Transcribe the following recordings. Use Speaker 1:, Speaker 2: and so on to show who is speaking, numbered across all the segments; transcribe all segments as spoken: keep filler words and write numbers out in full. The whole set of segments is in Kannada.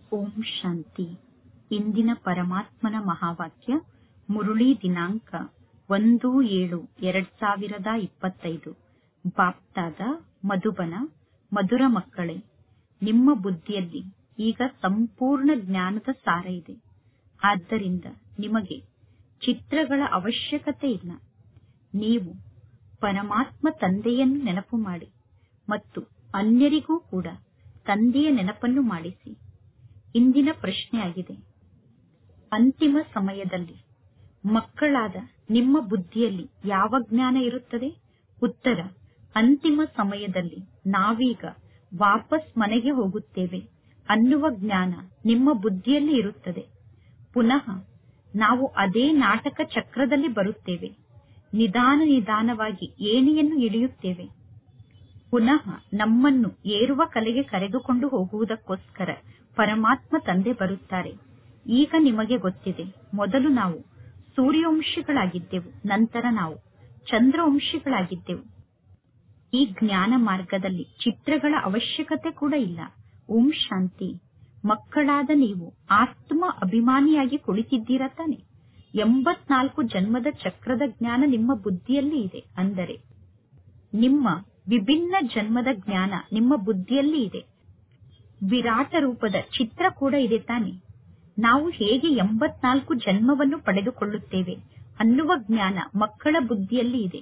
Speaker 1: ಓಂ ಶಾಂತಿ. ಇಂದಿನ ಪರಮಾತ್ಮನ ಮಹಾವಾಕ್ಯ ಮುರುಳಿ ದಿನಾಂಕ ಒಂದು ಏಳು ಎರಡ್ ಸಾವಿರದ ಇಪ್ಪತ್ತೈದು. ಬಾಪ್ತಾದ ಮಧುಬನ. ಮಧುರ ಮಕ್ಕಳೇ, ನಿಮ್ಮ ಬುದ್ಧಿಯಲ್ಲಿ ಈಗ ಸಂಪೂರ್ಣ ಜ್ಞಾನದ ಸಾರ ಇದೆ. ಆದ್ದರಿಂದ ನಿಮಗೆ ಚಿತ್ರಗಳ ಅವಶ್ಯಕತೆ ಇಲ್ಲ. ನೀವು ಪರಮಾತ್ಮ ತಂದೆಯನ್ನು ನೆನಪು ಮಾಡಿ ಮತ್ತು ಅನ್ಯರಿಗೂ ಕೂಡ ತಂದೆಯ ನೆನಪನ್ನು ಮಾಡಿಸಿ. ಇಂದಿನ ಪ್ರಶ್ನೆಯಾಗಿದೆ, ಅಂತಿಮ ಸಮಯದಲ್ಲಿ ಮಕ್ಕಳಾದ ನಿಮ್ಮ ಬುದ್ಧಿಯಲ್ಲಿ ಯಾವ ಜ್ಞಾನ ಇರುತ್ತದೆ? ಉತ್ತರ, ಅಂತಿಮ ಸಮಯದಲ್ಲಿ ನಾವೀಗ ವಾಪಸ್ ಮನೆಗೆ ಹೋಗುತ್ತೇವೆ ಅನ್ನುವ ಜ್ಞಾನ ನಿಮ್ಮ ಬುದ್ಧಿಯಲ್ಲಿ ಇರುತ್ತದೆ. ಪುನಃ ನಾವು ಅದೇ ನಾಟಕ ಚಕ್ರದಲ್ಲಿ ಬರುತ್ತೇವೆ. ನಿಧಾನ ನಿಧಾನವಾಗಿ ಏಣಿಯನ್ನು ಇಳಿಯುತ್ತೇವೆ. ಪುನಃ ನಮ್ಮನ್ನು ಏರುವ ಕಲೆಗೆ ಕರೆದುಕೊಂಡು ಹೋಗುವುದಕ್ಕೋಸ್ಕರ ಪರಮಾತ್ಮ ತಂದೆ ಬರುತ್ತಾರೆ. ಈಗ ನಿಮಗೆ ಗೊತ್ತಿದೆ, ಮೊದಲು ನಾವು ಸೂರ್ಯವಂಶಿಗಳಾಗಿದ್ದೆವು, ನಂತರ ನಾವು ಚಂದ್ರವಂಶಿಗಳಾಗಿದ್ದೆವು. ಈ ಜ್ಞಾನ ಮಾರ್ಗದಲ್ಲಿ ಚಿತ್ರಗಳ ಅವಶ್ಯಕತೆ ಕೂಡ ಇಲ್ಲ. ಓಂ ಶಾಂತಿ. ಮಕ್ಕಳಾದ ನೀವು ಆತ್ಮ ಅಭಿಮಾನಿಯಾಗಿ ಕುಳಿತಿದ್ದೀರಾ ತಾನೆ? ಎಂಬತ್ನಾಲ್ಕು ಜನ್ಮದ ಚಕ್ರದ ಜ್ಞಾನ ನಿಮ್ಮ ಬುದ್ಧಿಯಲ್ಲಿ ಇದೆ. ಅಂದರೆ ನಿಮ್ಮ ವಿಭಿನ್ನ ಜನ್ಮದ ಜ್ಞಾನ ನಿಮ್ಮ ಬುದ್ಧಿಯಲ್ಲಿ ಇದೆ. ವಿರಾಟ ರೂಪದ ಚಿತ್ರ ಕೂಡ ಇದೆ ತಾನೆ? ನಾವು ಹೇಗೆ ಎಂಬತ್ನಾಲ್ಕು ಜನ್ಮವನ್ನು ಪಡೆದುಕೊಳ್ಳುತ್ತೇವೆ ಅನ್ನುವ ಜ್ಞಾನ ಮಕ್ಕಳ ಬುದ್ಧಿಯಲ್ಲಿ ಇದೆ.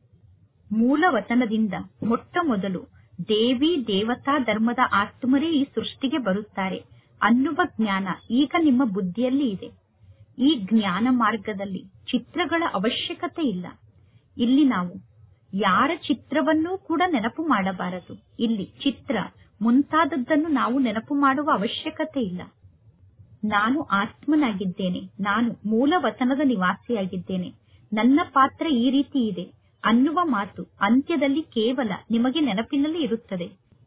Speaker 1: ಮೂಲ ವತನದಿಂದ ಮೊಟ್ಟ ಮೊದಲು ದೇವಿ ದೇವತಾ ಧರ್ಮದ ಆತ್ಮರೇ ಈ ಸೃಷ್ಟಿಗೆ ಬರುತ್ತಾರೆ ಅನ್ನುವ ಜ್ಞಾನ ಈಗ ನಿಮ್ಮ ಬುದ್ಧಿಯಲ್ಲಿ ಇದೆ. ಈ ಜ್ಞಾನ ಮಾರ್ಗದಲ್ಲಿ ಚಿತ್ರಗಳ ಅವಶ್ಯಕತೆ ಇಲ್ಲ. ಇಲ್ಲಿ ನಾವು ಯಾರ ಚಿತ್ರವನ್ನೂ ಕೂಡ ನೆನಪು ಮಾಡಬಾರದು. ಇಲ್ಲಿ ಚಿತ್ರ ಮುಂತಾದದ್ದನ್ನು ನಾವು ನೆನಪು ಮಾಡುವ ಅವಶ್ಯಕತೆ ಇಲ್ಲ. ನಾನು ಆತ್ಮನಾಗಿದ್ದೇನೆ, ನಾನು ಮೂಲ ವತನದ ನಿವಾಸಿಯಾಗಿದ್ದೇನೆ, ನನ್ನ ಪಾತ್ರ ಈ ರೀತಿ ಇದೆ ಅನ್ನುವ ಮಾತು ಅಂತ್ಯದಲ್ಲಿ ಕೇವಲ ನಿಮಗೆ ನೆನಪಿನಲ್ಲಿ ಇರುತ್ತದೆ.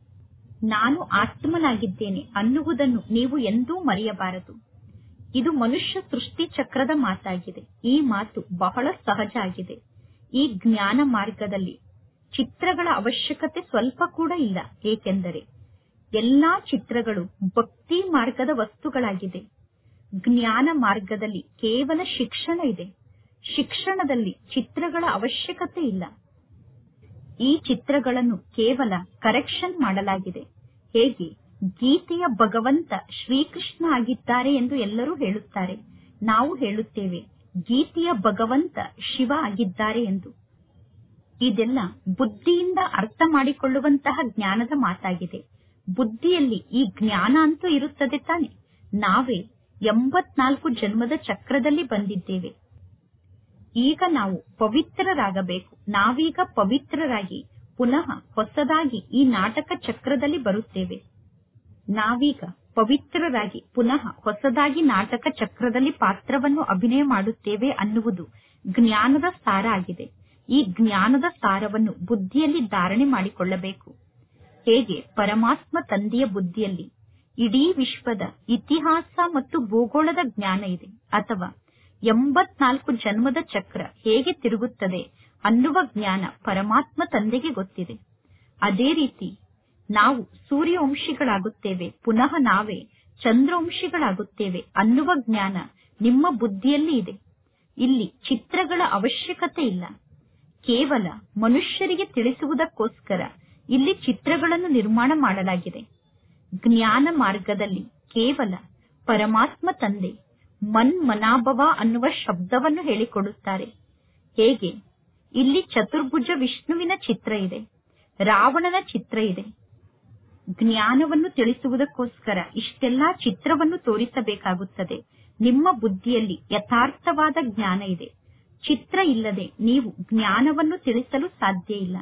Speaker 1: ನಾನು ಆತ್ಮನಾಗಿದ್ದೇನೆ ಅನ್ನುವುದನ್ನು ನೀವು ಎಂದೂ ಮರೆಯಬಾರದು. ಇದು ಮನುಷ್ಯ ಸೃಷ್ಟಿ ಚಕ್ರದ ಮಾತಾಗಿದೆ. ಈ ಮಾತು ಬಹಳ ಸಹಜ ಆಗಿದೆ. ಈ ಜ್ಞಾನ ಮಾರ್ಗದಲ್ಲಿ ಚಿತ್ರಗಳ ಅವಶ್ಯಕತೆ ಸ್ವಲ್ಪ ಕೂಡ ಇಲ್ಲ. ಏಕೆಂದರೆ ಎಲ್ಲಾ ಚಿತ್ರಗಳು ಭಕ್ತಿ ಮಾರ್ಗದ ವಸ್ತುಗಳಾಗಿದೆ. ಜ್ಞಾನ ಮಾರ್ಗದಲ್ಲಿ ಕೇವಲ ಶಿಕ್ಷಣ ಇದೆ. ಶಿಕ್ಷಣದಲ್ಲಿ ಚಿತ್ರಗಳ ಅವಶ್ಯಕತೆ ಇಲ್ಲ. ಈ ಚಿತ್ರಗಳನ್ನು ಕೇವಲ ಕರೆಕ್ಷನ್ ಮಾಡಲಾಗಿದೆ. ಹೇಗೆ ಗೀತೆಯ ಭಗವಂತ ಶ್ರೀಕೃಷ್ಣ ಆಗಿದ್ದಾರೆ ಎಂದು ಎಲ್ಲರೂ ಹೇಳುತ್ತಾರೆ, ನಾವು ಹೇಳುತ್ತೇವೆ ಗೀತೆಯ ಭಗವಂತ ಶಿವ ಆಗಿದ್ದಾರೆ ಎಂದು. ಇದೆಲ್ಲ ಬುದ್ಧಿಯಿಂದ ಅರ್ಥ ಮಾಡಿಕೊಳ್ಳುವಂತಹ ಜ್ಞಾನದ ಮಾತಾಗಿದೆ. ಬುದ್ಧಿಯಲ್ಲಿ ಈ ಜ್ಞಾನ ಅಂತೂ ಇರುತ್ತದೆ ತಾನೆ? ನಾವೇ ಎಂಬತ್ನಾಲ್ಕು ಜನ್ಮದ ಚಕ್ರದಲ್ಲಿ ಬಂದಿದ್ದೇವೆ. ಈಗ ನಾವು ಪವಿತ್ರರಾಗಬೇಕು. ನಾವೀಗ ಪವಿತ್ರರಾಗಿ ಪುನಃ ಹೊಸದಾಗಿ ಈ ನಾಟಕ ಚಕ್ರದಲ್ಲಿ ಬರುತ್ತೇವೆ. ನಾವೀಗ ಪವಿತ್ರರಾಗಿ ಪುನಃ ಹೊಸದಾಗಿ ನಾಟಕ ಚಕ್ರದಲ್ಲಿ ಪಾತ್ರವನ್ನು ಅಭಿನಯ ಮಾಡುತ್ತೇವೆ ಅನ್ನುವುದು ಜ್ಞಾನದ ಸಾರ ಆಗಿದೆ. ಈ ಜ್ಞಾನದ ಸಾರವನ್ನು ಬುದ್ಧಿಯಲ್ಲಿ ಧಾರಣೆ ಮಾಡಿಕೊಳ್ಳಬೇಕು. ಹೇಗೆ ಪರಮಾತ್ಮ ತಂದೆಯ ಬುದ್ಧಿಯಲ್ಲಿ ಇಡೀ ವಿಶ್ವದ ಇತಿಹಾಸ ಮತ್ತು ಭೂಗೋಳದ ಜ್ಞಾನ ಇದೆ, ಅಥವಾ ಎಂಬತ್ನಾಲ್ಕು ಜನ್ಮದ ಚಕ್ರ ಹೇಗೆ ತಿರುಗುತ್ತದೆ ಅನ್ನುವ ಜ್ಞಾನ ಪರಮಾತ್ಮ ತಂದೆಗೆ ಗೊತ್ತಿದೆ. ಅದೇ ರೀತಿ ನಾವು ಸೂರ್ಯವಂಶಿಗಳಾಗುತ್ತೇವೆ, ಪುನಃ ನಾವೇ ಚಂದ್ರವಂಶಿಗಳಾಗುತ್ತೇವೆ ಅನ್ನುವ ಜ್ಞಾನ ನಿಮ್ಮ ಬುದ್ಧಿಯಲ್ಲಿ ಇದೆ. ಇಲ್ಲಿ ಚಿತ್ರಗಳ ಅವಶ್ಯಕತೆ ಇಲ್ಲ. ಕೇವಲ ಮನುಷ್ಯರಿಗೆ ತಿಳಿಸುವುದಕ್ಕೋಸ್ಕರ ಇಲ್ಲಿ ಚಿತ್ರಗಳನ್ನು ನಿರ್ಮಾಣ ಮಾಡಲಾಗಿದೆ. ಜ್ಞಾನ ಮಾರ್ಗದಲ್ಲಿ ಕೇವಲ ಪರಮಾತ್ಮ ತಂದೆ ಮನ್ ಮನಾಭವ ಅನ್ನುವ ಶಬ್ದವನ್ನು ಹೇಳಿಕೊಡುತ್ತಾರೆ. ಹೇಗೆ ಇಲ್ಲಿ ಚತುರ್ಭುಜ ವಿಷ್ಣುವಿನ ಚಿತ್ರ ಇದೆ, ರಾವಣನ ಚಿತ್ರ ಇದೆ. ಜ್ಞಾನವನ್ನು ತಿಳಿಸುವುದಕ್ಕೋಸ್ಕರ ಇಷ್ಟೆಲ್ಲಾ ಚಿತ್ರವನ್ನು ತೋರಿಸಬೇಕಾಗುತ್ತದೆ. ನಿಮ್ಮ ಬುದ್ಧಿಯಲ್ಲಿ ಯಥಾರ್ಥವಾದ ಜ್ಞಾನ ಇದೆ. ಚಿತ್ರ ಇಲ್ಲದೆ ನೀವು ಜ್ಞಾನವನ್ನು ತಿಳಿಸಲು ಸಾಧ್ಯ ಇಲ್ಲ.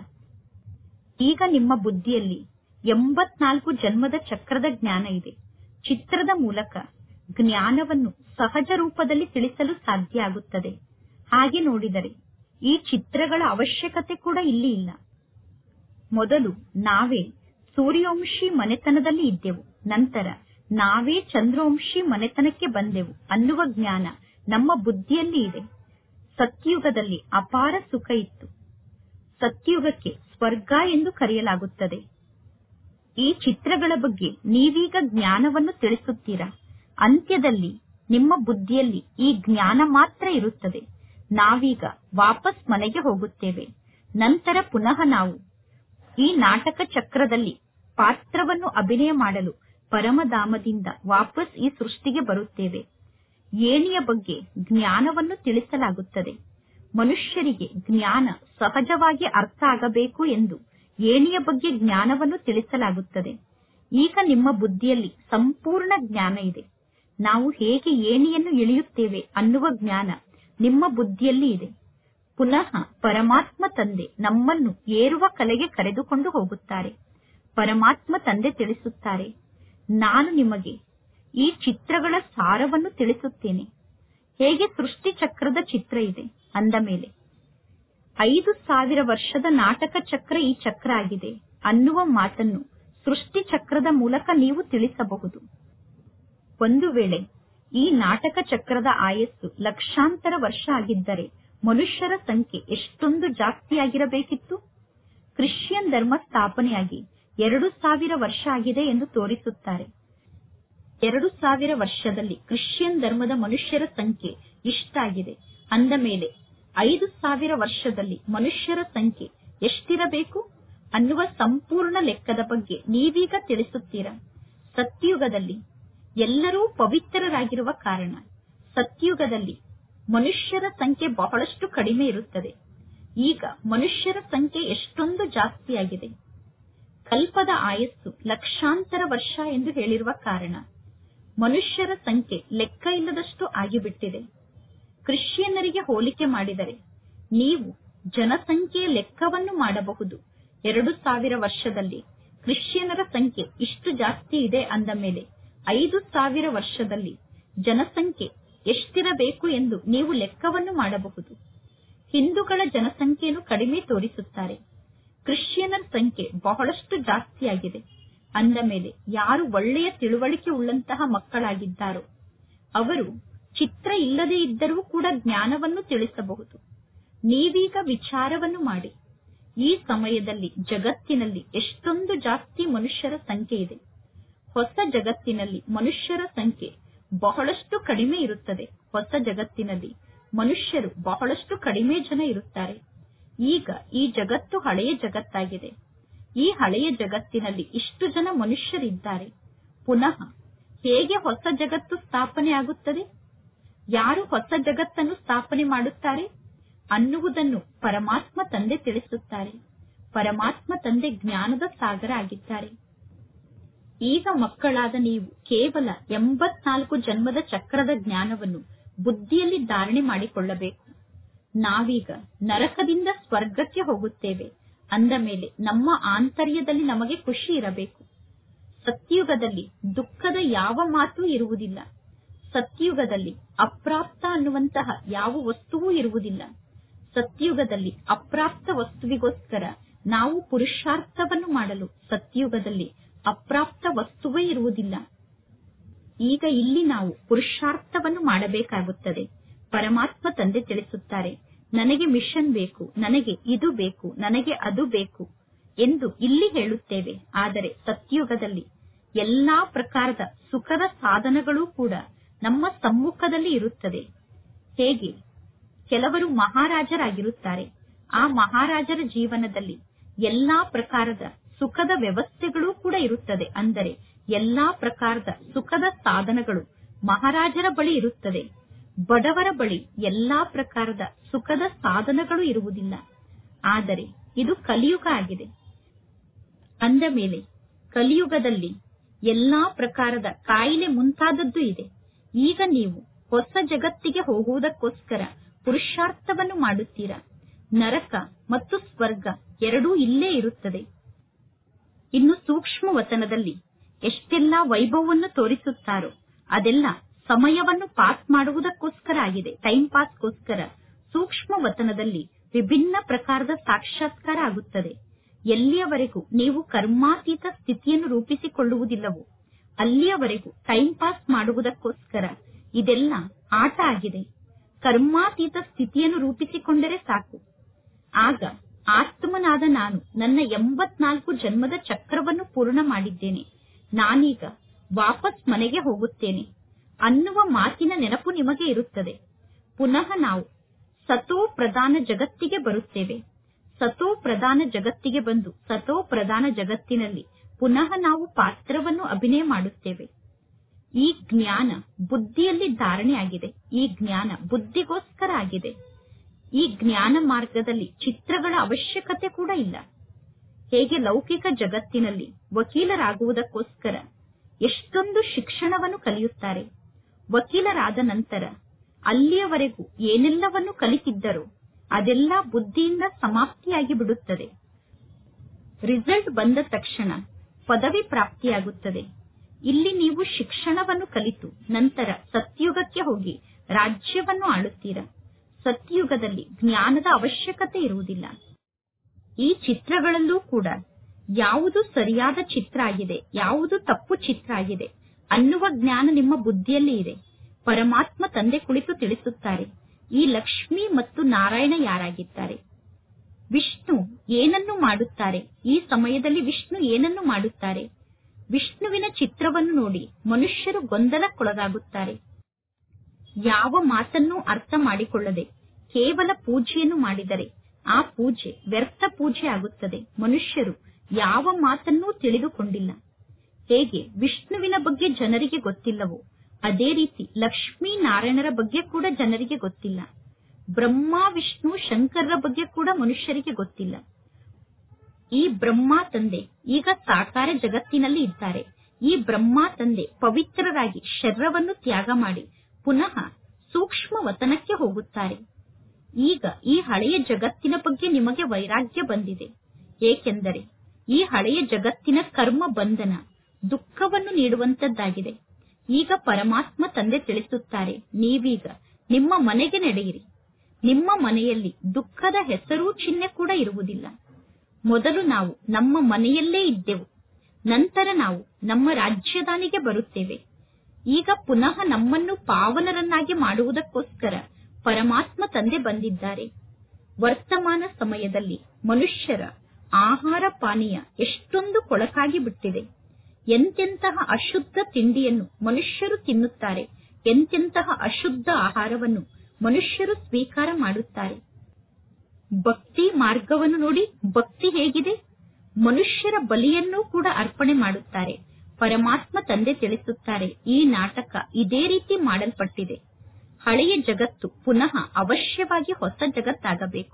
Speaker 1: ಈಗ ನಿಮ್ಮ ಬುದ್ಧಿಯಲ್ಲಿ ಎಂಬತ್ನಾಲ್ಕು ಜನ್ಮದ ಚಕ್ರದ ಜ್ಞಾನ ಇದೆ. ಚಿತ್ರದ ಮೂಲಕ ಜ್ಞಾನವನ್ನು ಸಹಜ ರೂಪದಲ್ಲಿ ತಿಳಿಸಲು ಸಾಧ್ಯ ಆಗುತ್ತದೆ. ಹಾಗೆ ನೋಡಿದರೆ ಈ ಚಿತ್ರಗಳ ಅವಶ್ಯಕತೆ ಕೂಡ ಇಲ್ಲಿ ಇಲ್ಲ. ಮೊದಲು ನಾವೇ ಸೂರ್ಯವಂಶಿ ಮನೆತನದಲ್ಲಿ ಇದ್ದೆವು, ನಂತರ ನಾವೇ ಚಂದ್ರವಂಶಿ ಮನೆತನಕ್ಕೆ ಬಂದೆವು ಅನ್ನುವ ಜ್ಞಾನ ನಮ್ಮ ಬುದ್ಧಿಯಲ್ಲಿ ಇದೆ. ಸತ್ಯುಗದಲ್ಲಿ ಅಪಾರ ಸುಖ ಇತ್ತು. ಸತ್ಯುಗಕ್ಕೆ ಸ್ವರ್ಗ ಎಂದು ಕರೆಯಲಾಗುತ್ತದೆ. ಈ ಚಿತ್ರಗಳ ಬಗ್ಗೆ ನೀವೀಗ ಜ್ಞಾನವನ್ನು ತಿಳಿಸುತ್ತೀರಾ. ಅಂತ್ಯದಲ್ಲಿ ನಿಮ್ಮ ಬುದ್ಧಿಯಲ್ಲಿ ಈ ಜ್ಞಾನ ಮಾತ್ರ ಇರುತ್ತದೆ. ನಾವೀಗ ವಾಪಸ್ ಮನೆಗೆ ಹೋಗುತ್ತೇವೆ. ನಂತರ ಪುನಃ ನಾವು ಈ ನಾಟಕ ಚಕ್ರದಲ್ಲಿ ಪಾತ್ರವನ್ನು ಅಭಿನಯ ಮಾಡಲು ಪರಮಧಾಮದಿಂದ ವಾಪಸ್ ಈ ಸೃಷ್ಟಿಗೆ ಬರುತ್ತೇವೆ. ಏಣಿಯ ಬಗ್ಗೆ ಜ್ಞಾನವನ್ನು ತಿಳಿಸಲಾಗುತ್ತದೆ. ಮನುಷ್ಯರಿಗೆ ಜ್ಞಾನ ಸಹಜವಾಗಿ ಅರ್ಥ ಆಗಬೇಕು ಎಂದು ಏಣಿಯ ಬಗ್ಗೆ ಜ್ಞಾನವನ್ನು ತಿಳಿಸಲಾಗುತ್ತದೆ. ಈಗ ನಿಮ್ಮ ಬುದ್ಧಿಯಲ್ಲಿ ಸಂಪೂರ್ಣ ಜ್ಞಾನ ಇದೆ. ನಾವು ಹೇಗೆ ಏಣಿಯನ್ನು ಇಳಿಯುತ್ತೇವೆ ಅನ್ನುವ ಜ್ಞಾನ ನಿಮ್ಮ ಬುದ್ಧಿಯಲ್ಲಿ ಇದೆ. ಪುನಃ ಪರಮಾತ್ಮ ತಂದೆ ನಮ್ಮನ್ನು ಏರುವ ಕಲೆಗೆ ಕರೆದುಕೊಂಡು ಹೋಗುತ್ತಾರೆ. ಪರಮಾತ್ಮ ತಂದೆ ತಿಳಿಸುತ್ತಾರೆ, ನಾನು ನಿಮಗೆ ಈ ಚಿತ್ರಗಳ ಸಾರವನ್ನು ತಿಳಿಸುತ್ತೇನೆ. ಹೇಗೆ ಸೃಷ್ಟಿ ಚಕ್ರದ ಚಿತ್ರ ಇದೆ ಅಂದ ಮೇಲೆ ಐದು ಸಾವಿರ ವರ್ಷದ ನಾಟಕ ಚಕ್ರ ಈ ಚಕ್ರ ಆಗಿದೆ ಅನ್ನುವ ಮಾತನ್ನು ಸೃಷ್ಟಿ ಚಕ್ರದ ಮೂಲಕ ನೀವು ತಿಳಿಸಬಹುದು. ಒಂದು ವೇಳೆ ಈ ನಾಟಕ ಚಕ್ರದ ಆಯಸ್ಸು ಲಕ್ಷಾಂತರ ವರ್ಷ ಆಗಿದ್ದರೆ ಮನುಷ್ಯರ ಸಂಖ್ಯೆ ಎಷ್ಟೊಂದು ಜಾಸ್ತಿಯಾಗಿರಬೇಕಿತ್ತು. ಕ್ರಿಶ್ಚಿಯನ್ ಧರ್ಮ ಸ್ಥಾಪನೆಯಾಗಿ ಎರಡು ಸಾವಿರ ವರ್ಷ ಆಗಿದೆ ಎಂದು ತೋರಿಸುತ್ತಾರೆ. ಎರಡು ಸಾವಿರ ವರ್ಷದಲ್ಲಿ ಕ್ರಿಶ್ಚಿಯನ್ ಧರ್ಮದ ಮನುಷ್ಯರ ಸಂಖ್ಯೆ ಇಷ್ಟಾಗಿದೆ ಅಂದ ಮೇಲೆ ಐದು ಸಾವಿರ ವರ್ಷದಲ್ಲಿ ಮನುಷ್ಯರ ಸಂಖ್ಯೆ ಎಷ್ಟಿರಬೇಕು ಅನ್ನುವ ಸಂಪೂರ್ಣ ಲೆಕ್ಕದ ಬಗ್ಗೆ ನೀವೀಗ ತಿಳಿಸುತ್ತೀರಾ. ಸತ್ಯುಗದಲ್ಲಿ ಎಲ್ಲರೂ ಪವಿತ್ರರಾಗಿರುವ ಕಾರಣ ಸತ್ಯುಗದಲ್ಲಿ ಮನುಷ್ಯರ ಸಂಖ್ಯೆ ಬಹಳಷ್ಟು ಕಡಿಮೆ ಇರುತ್ತದೆ. ಈಗ ಮನುಷ್ಯರ ಸಂಖ್ಯೆ ಎಷ್ಟೊಂದು ಜಾಸ್ತಿಯಾಗಿದೆ. ಕಲ್ಪದ ಆಯಸ್ಸು ಲಕ್ಷಾಂತರ ವರ್ಷ ಎಂದು ಹೇಳಿರುವ ಕಾರಣ ಮನುಷ್ಯರ ಸಂಖ್ಯೆ ಲೆಕ್ಕ ಇಲ್ಲದಷ್ಟು ಆಗಿಬಿಟ್ಟಿದೆ. ಕ್ರಿಶ್ಚಿಯನ್ನರಿಗೆ ಹೋಲಿಕೆ ಮಾಡಿದರೆ ನೀವು ಜನಸಂಖ್ಯೆಯ ಲೆಕ್ಕವನ್ನು ಮಾಡಬಹುದು. ಎರಡು ಸಾವಿರ ವರ್ಷದಲ್ಲಿ ಕ್ರಿಶ್ಚಿಯನ್ನರ ಸಂಖ್ಯೆ ಇಷ್ಟು ಜಾಸ್ತಿ ಇದೆ ಅಂದ ಮೇಲೆ ಐದು ಸಾವಿರ ವರ್ಷದಲ್ಲಿ ಜನಸಂಖ್ಯೆ ಎಷ್ಟಿರಬೇಕು ಎಂದು ನೀವು ಲೆಕ್ಕವನ್ನು ಮಾಡಬಹುದು. ಹಿಂದೂಗಳ ಜನಸಂಖ್ಯೆಯನ್ನು ಕಡಿಮೆ ತೋರಿಸುತ್ತಾರೆ. ಕ್ರಿಶ್ಚಿಯನ್ನರ ಸಂಖ್ಯೆ ಬಹಳಷ್ಟು ಜಾಸ್ತಿಯಾಗಿದೆ ಅಂದ ಮೇಲೆ ಯಾರು ಒಳ್ಳೆಯ ತಿಳುವಳಿಕೆ ಉಳ್ಳಂತಹ ಮಕ್ಕಳಾಗಿದ್ದಾರೋ ಅವರು ಚಿತ್ರ ಇಲ್ಲದೆ ಇದ್ದರೂ ಕೂಡ ಜ್ಞಾನವನ್ನು ತಿಳಿಸಬಹುದು. ನೀವೀಗ ವಿಚಾರವನ್ನು ಮಾಡಿ, ಈ ಸಮಯದಲ್ಲಿ ಜಗತ್ತಿನಲ್ಲಿ ಎಷ್ಟೊಂದು ಜಾಸ್ತಿ ಮನುಷ್ಯರ ಸಂಖ್ಯೆ ಇದೆ. ಹೊಸ ಜಗತ್ತಿನಲ್ಲಿ ಮನುಷ್ಯರ ಸಂಖ್ಯೆ ಬಹಳಷ್ಟು ಕಡಿಮೆ ಇರುತ್ತದೆ. ಹೊಸ ಜಗತ್ತಿನಲ್ಲಿ ಮನುಷ್ಯರು ಬಹಳಷ್ಟು ಕಡಿಮೆ ಜನ ಇರುತ್ತಾರೆ. ಈಗ ಈ ಜಗತ್ತು ಹಳೆಯ ಜಗತ್ತಾಗಿದೆ. ಈ ಹಳೆಯ ಜಗತ್ತಿನಲ್ಲಿ ಇಷ್ಟು ಜನ ಮನುಷ್ಯರಿದ್ದಾರೆ. ಪುನಃ ಹೇಗೆ ಹೊಸ ಜಗತ್ತು ಸ್ಥಾಪನೆ ಆಗುತ್ತದೆ? ಯಾರು ಹೊಸ ಜಗತ್ತನ್ನು ಸ್ಥಾಪನೆ ಮಾಡುತ್ತಾರೆ ಅನ್ನುವುದನ್ನು ಪರಮಾತ್ಮ ತಂದೆ ತಿಳಿಸುತ್ತಾರೆ. ಪರಮಾತ್ಮ ತಂದೆ ಜ್ಞಾನದ ಸಾಗರ ಆಗಿದ್ದಾರೆ. ಈಗ ಮಕ್ಕಳಾದ ನೀವು ಕೇವಲ ಎಂಬತ್ನಾಲ್ಕು ಜನ್ಮದ ಚಕ್ರದ ಜ್ಞಾನವನ್ನು ಬುದ್ಧಿಯಲ್ಲಿ ಧಾರಣೆ ಮಾಡಿಕೊಳ್ಳಬೇಕು. ನಾವೀಗ ನರಕದಿಂದ ಸ್ವರ್ಗಕ್ಕೆ ಹೋಗುತ್ತೇವೆ ಅಂದ ಮೇಲೆ ನಮ್ಮ ಆಂತರ್ಯದಲ್ಲಿ ನಮಗೆ ಖುಷಿ ಇರಬೇಕು. ಸತ್ಯುಗದಲ್ಲಿ ದುಃಖದ ಯಾವ ಮಾತು ಇರುವುದಿಲ್ಲ. ಸತ್ಯುಗದಲ್ಲಿ ಅಪ್ರಾಪ್ತ ಅನ್ನುವಂತಹ ಯಾವ ವಸ್ತುವೂ ಇರುವುದಿಲ್ಲ. ಸತ್ಯುಗದಲ್ಲಿ ಅಪ್ರಾಪ್ತ ವಸ್ತುವಿಗೋಸ್ಕರ ನಾವು ಪುರುಷಾರ್ಥವನ್ನು ಮಾಡಲು ಸತ್ಯುಗದಲ್ಲಿ ಅಪ್ರಾಪ್ತ ವಸ್ತುವೇ ಇರುವುದಿಲ್ಲ. ಈಗ ಇಲ್ಲಿ ನಾವು ಪುರುಷಾರ್ಥವನ್ನು ಮಾಡಬೇಕಾಗುತ್ತದೆ. ಪರಮಾತ್ಮ ತಂದೆ ತಿಳಿಸುತ್ತಾರೆ, ನನಗೆ ಮಿಷನ್ ಬೇಕು, ನನಗೆ ಇದು ಬೇಕು, ನನಗೆ ಅದು ಬೇಕು ಎಂದು ಇಲ್ಲಿ ಹೇಳುತ್ತೇವೆ. ಆದರೆ ಸತ್ಯುಗದಲ್ಲಿ ಎಲ್ಲಾ ಪ್ರಕಾರದ ಸುಖದ ಸಾಧನಗಳೂ ಕೂಡ ನಮ್ಮ ಸಮ್ಮುಖದಲ್ಲಿ ಇರುತ್ತದೆ. ಹೇಗೆ ಕೆಲವರು ಮಹಾರಾಜರಾಗಿರುತ್ತಾರೆ, ಆ ಮಹಾರಾಜರ ಜೀವನದಲ್ಲಿ ಎಲ್ಲಾ ಪ್ರಕಾರದ ಸುಖದ ವ್ಯವಸ್ಥೆಗಳೂ ಕೂಡ ಇರುತ್ತದೆ. ಅಂದರೆ ಎಲ್ಲಾ ಪ್ರಕಾರದ ಸುಖದ ಸಾಧನಗಳು ಮಹಾರಾಜರ ಬಳಿ ಇರುತ್ತದೆ. ಬಡವರ ಬಳಿ ಎಲ್ಲಾ ಪ್ರಕಾರದ ಸುಖದ ಸಾಧನಗಳು ಇರುವುದಿಲ್ಲ. ಆದರೆ ಇದು ಕಲಿಯುಗ ಆಗಿದೆ. ಅಂದ ಮೇಲೆ ಕಲಿಯುಗದಲ್ಲಿ ಎಲ್ಲಾ ಪ್ರಕಾರದ ಕಾಯಿಲೆ ಮುಂತಾದದ್ದು ಇದೆ. ಈಗ ನೀವು ಹೊಸ ಜಗತ್ತಿಗೆ ಹೋಗುವುದಕ್ಕೋಸ್ಕರ ಪುರುಷಾರ್ಥವನ್ನು ಮಾಡುತ್ತೀರಾ. ನರಕ ಮತ್ತು ಸ್ವರ್ಗ ಎರಡೂ ಇಲ್ಲೇ ಇರುತ್ತದೆ. ಇನ್ನು ಸೂಕ್ಷ್ಮ ವತನದಲ್ಲಿ ಎಷ್ಟೆಲ್ಲಾ ವೈಭವವನ್ನು ತೋರಿಸುತ್ತಾರೋ ಅದೆಲ್ಲ ಸಮಯವನ್ನು ಪಾಸ್ ಮಾಡುವುದಕ್ಕೋಸ್ಕರ ಆಗಿದೆ. ಟೈಮ್ ಪಾಸ್ಗೋಸ್ಕರ ಸೂಕ್ಷ್ಮ ವತನದಲ್ಲಿ ವಿಭಿನ್ನ ಪ್ರಕಾರದ ಸಾಕ್ಷಾತ್ಕಾರ ಆಗುತ್ತದೆ. ಎಲ್ಲಿಯವರೆಗೂ ನೀವು ಕರ್ಮಾತೀತ ಸ್ಥಿತಿಯನ್ನು ರೂಪಿಸಿಕೊಳ್ಳುವುದಿಲ್ಲವೋ ಅಲ್ಲಿಯವರೆಗೂ ಟೈಮ್ ಪಾಸ್ ಮಾಡುವುದಕ್ಕೋಸ್ಕರ ಇದೆಲ್ಲ ಆಟ ಆಗಿದೆ. ಕರ್ಮಾತೀತ ಸ್ಥಿತಿಯನ್ನು ರೂಪಿಸಿಕೊಂಡರೆ ಸಾಕು. ಆಗ ಆತ್ಮನಾದ ನಾನು ನನ್ನ ಎಂಬತ್ನಾಲ್ಕು ಜನ್ಮದ ಚಕ್ರವನ್ನು ಪೂರ್ಣ ಮಾಡಿದ್ದೇನೆ, ನಾನೀಗ ವಾಪಸ್ ಮನೆಗೆ ಹೋಗುತ್ತೇನೆ ಅನ್ನುವ ಮಾತಿನ ನೆನಪು ನಿಮಗೆ ಇರುತ್ತದೆ. ಪುನಃ ನಾವು ಸತೋ ಪ್ರಧಾನ ಜಗತ್ತಿಗೆ ಬರುತ್ತೇವೆ. ಸತೋ ಪ್ರಧಾನ ಜಗತ್ತಿಗೆ ಬಂದು ಸತೋ ಪ್ರಧಾನ ಜಗತ್ತಿನಲ್ಲಿ ಪುನಃ ನಾವು ಪಾತ್ರವನ್ನು ಅಭಿನಯ ಮಾಡುತ್ತೇವೆ. ಈ ಜ್ಞಾನ ಬುದ್ಧಿಯಲ್ಲಿ ಧಾರಣೆ ಆಗಿದೆ. ಈ ಜ್ಞಾನ ಬುದ್ಧಿಗೋಸ್ಕರ ಆಗಿದೆ. ಈ ಜ್ಞಾನ ಮಾರ್ಗದಲ್ಲಿ ಚಿತ್ರಗಳ ಅವಶ್ಯಕತೆ ಕೂಡ ಇಲ್ಲ. ಹೇಗೆ ಲೌಕಿಕ ಜಗತ್ತಿನಲ್ಲಿ ವಕೀಲರಾಗುವುದಕ್ಕೋಸ್ಕರ ಎಷ್ಟೊಂದು ಶಿಕ್ಷಣವನ್ನು ಕಲಿಯುತ್ತಾರೆ, ವಕೀಲರಾದ ನಂತರ ಅಲ್ಲಿಯವರೆಗೂ ಏನೆಲ್ಲವನ್ನು ಕಲಿತಿದ್ದರೋ ಅದೆಲ್ಲ ಬುದ್ಧಿಯಿಂದ ಸಮಾಪ್ತಿಯಾಗಿ ಬಿಡುತ್ತದೆ. ರಿಸಲ್ಟ್ ಬಂದ ತಕ್ಷಣ ಪದವಿ ಪ್ರಾಪ್ತಿಯಾಗುತ್ತದೆ. ಇಲ್ಲಿ ನೀವು ಶಿಕ್ಷಣವನ್ನು ಕಲಿತು ನಂತರ ಸತ್ಯುಗಕ್ಕೆ ಹೋಗಿ ರಾಜ್ಯವನ್ನು ಆಳುತ್ತೀರಾ. ಸತ್ಯುಗದಲ್ಲಿ ಜ್ಞಾನದ ಅವಶ್ಯಕತೆ ಇರುವುದಿಲ್ಲ. ಈ ಚಿತ್ರಗಳಲ್ಲೂ ಕೂಡ ಯಾವುದು ಸರಿಯಾದ ಚಿತ್ರ ಆಗಿದೆ, ಯಾವುದು ತಪ್ಪು ಚಿತ್ರ ಆಗಿದೆ ಅನ್ನುವ ಜ್ಞಾನ ನಿಮ್ಮ ಬುದ್ಧಿಯಲ್ಲಿ ಇದೆ. ಪರಮಾತ್ಮ ತಂದೆ ಕುಳಿತು ತಿಳಿಸುತ್ತಾರೆ, ಈ ಲಕ್ಷ್ಮಿ ಮತ್ತು ನಾರಾಯಣ ಯಾರಾಗಿದ್ದಾರೆ, ವಿಷ್ಣು ಏನನ್ನು ಮಾಡುತ್ತಾರೆ, ಈ ಸಮಯದಲ್ಲಿ ವಿಷ್ಣು ಏನನ್ನು ಮಾಡುತ್ತಾರೆ. ವಿಷ್ಣುವಿನ ಚಿತ್ರವನ್ನು ನೋಡಿ ಮನುಷ್ಯರು ಗೊಂದಲಕ್ಕೊಳಗಾಗುತ್ತಾರೆ. ಯಾವ ಮಾತನ್ನೂ ಅರ್ಥ ಮಾಡಿಕೊಳ್ಳದೆ ಕೇವಲ ಪೂಜೆಯನ್ನು ಮಾಡಿದರೆ ಆ ಪೂಜೆ ವ್ಯರ್ಥ ಪೂಜೆ ಆಗುತ್ತದೆ. ಮನುಷ್ಯರು ಯಾವ ಮಾತನ್ನೂ ತಿಳಿದುಕೊಂಡಿಲ್ಲ. ಹೇಗೆ ವಿಷ್ಣುವಿನ ಬಗ್ಗೆ ಜನರಿಗೆ ಗೊತ್ತಿಲ್ಲವೋ ಅದೇ ರೀತಿ ಲಕ್ಷ್ಮೀ ನಾರಾಯಣರ ಬಗ್ಗೆ ಕೂಡ ಜನರಿಗೆ ಗೊತ್ತಿಲ್ಲ. ಬ್ರಹ್ಮ ವಿಷ್ಣು ಶಂಕರರ ಬಗ್ಗೆ ಕೂಡ ಮನುಷ್ಯರಿಗೆ ಗೊತ್ತಿಲ್ಲ. ಈ ಬ್ರಹ್ಮ ತಂದೆ ಈಗ ಸಾಕಾರ ಜಗತ್ತಿನಲ್ಲಿ ಇದ್ದಾರೆ. ಈ ಬ್ರಹ್ಮ ತಂದೆ ಪವಿತ್ರರಾಗಿ ಶರೀರವನ್ನು ತ್ಯಾಗ ಮಾಡಿ ಪುನಃ ಸೂಕ್ಷ್ಮ ವತನಕ್ಕೆ ಹೋಗುತ್ತಾರೆ. ಈಗ ಈ ಹಳೆಯ ಜಗತ್ತಿನ ಬಗ್ಗೆ ನಿಮಗೆ ವೈರಾಗ್ಯ ಬಂದಿದೆ. ಏಕೆಂದರೆ ಈ ಹಳೆಯ ಜಗತ್ತಿನ ಕರ್ಮ ಬಂಧನ ದುಃಖವನ್ನು ನೀಡುವಂತದ್ದಾಗಿದೆ. ಈಗ ಪರಮಾತ್ಮ ತಂದೆ ತಿಳಿಸುತ್ತಾರೆ, ನೀವೀಗ ನಿಮ್ಮ ಮನೆಗೆ ನಡೆಯಿರಿ. ನಿಮ್ಮ ಮನೆಯಲ್ಲಿ ದುಃಖದ ಹೆಸರು ಚಿಹ್ನೆ ಕೂಡ ಇರುವುದಿಲ್ಲ. ಮೊದಲು ನಾವು ನಮ್ಮ ಮನೆಯಲ್ಲೇ ಇದ್ದೆವು, ನಂತರ ನಾವು ನಮ್ಮ ರಾಜ್ಯದಾನಿಗೆ ಬರುತ್ತೇವೆ. ಈಗ ಪುನಃ ನಮ್ಮನ್ನು ಪಾವನರನ್ನಾಗಿ ಮಾಡುವುದಕ್ಕೋಸ್ಕರ ಪರಮಾತ್ಮ ತಂದೆ ಬಂದಿದ್ದಾರೆ. ವರ್ತಮಾನ ಸಮಯದಲ್ಲಿ ಮನುಷ್ಯರ ಆಹಾರ ಪಾನೀಯ ಎಷ್ಟೊಂದು ಕೊಳಕಾಗಿ ಬಿಟ್ಟಿದೆ. ಎಂತೆಂತಹ ಅಶುದ್ಧ ತಿಂಡಿಯನ್ನು ಮನುಷ್ಯರು ತಿನ್ನುತ್ತಾರೆ, ಎಂತೆಂತಹ ಅಶುದ್ಧ ಆಹಾರವನ್ನು ಮನುಷ್ಯರು ಸ್ವೀಕಾರ ಮಾಡುತ್ತಾರೆ. ಭಕ್ತಿ ಮಾರ್ಗವನ್ನು ನೋಡಿ, ಭಕ್ತಿ ಹೇಗಿದೆ, ಮನುಷ್ಯರ ಬಲಿಯನ್ನೂ ಕೂಡ ಅರ್ಪಣೆ ಮಾಡುತ್ತಾರೆ. ಪರಮಾತ್ಮ ತಂದೆ ತಿಳಿಸುತ್ತಾರೆ, ಈ ನಾಟಕ ಇದೇ ರೀತಿ ಮಾಡಲ್ಪಟ್ಟಿದೆ. ಹಳೆಯ ಜಗತ್ತು ಪುನಃ ಅವಶ್ಯವಾಗಿ ಹೊಸ ಜಗತ್ತಾಗಬೇಕು.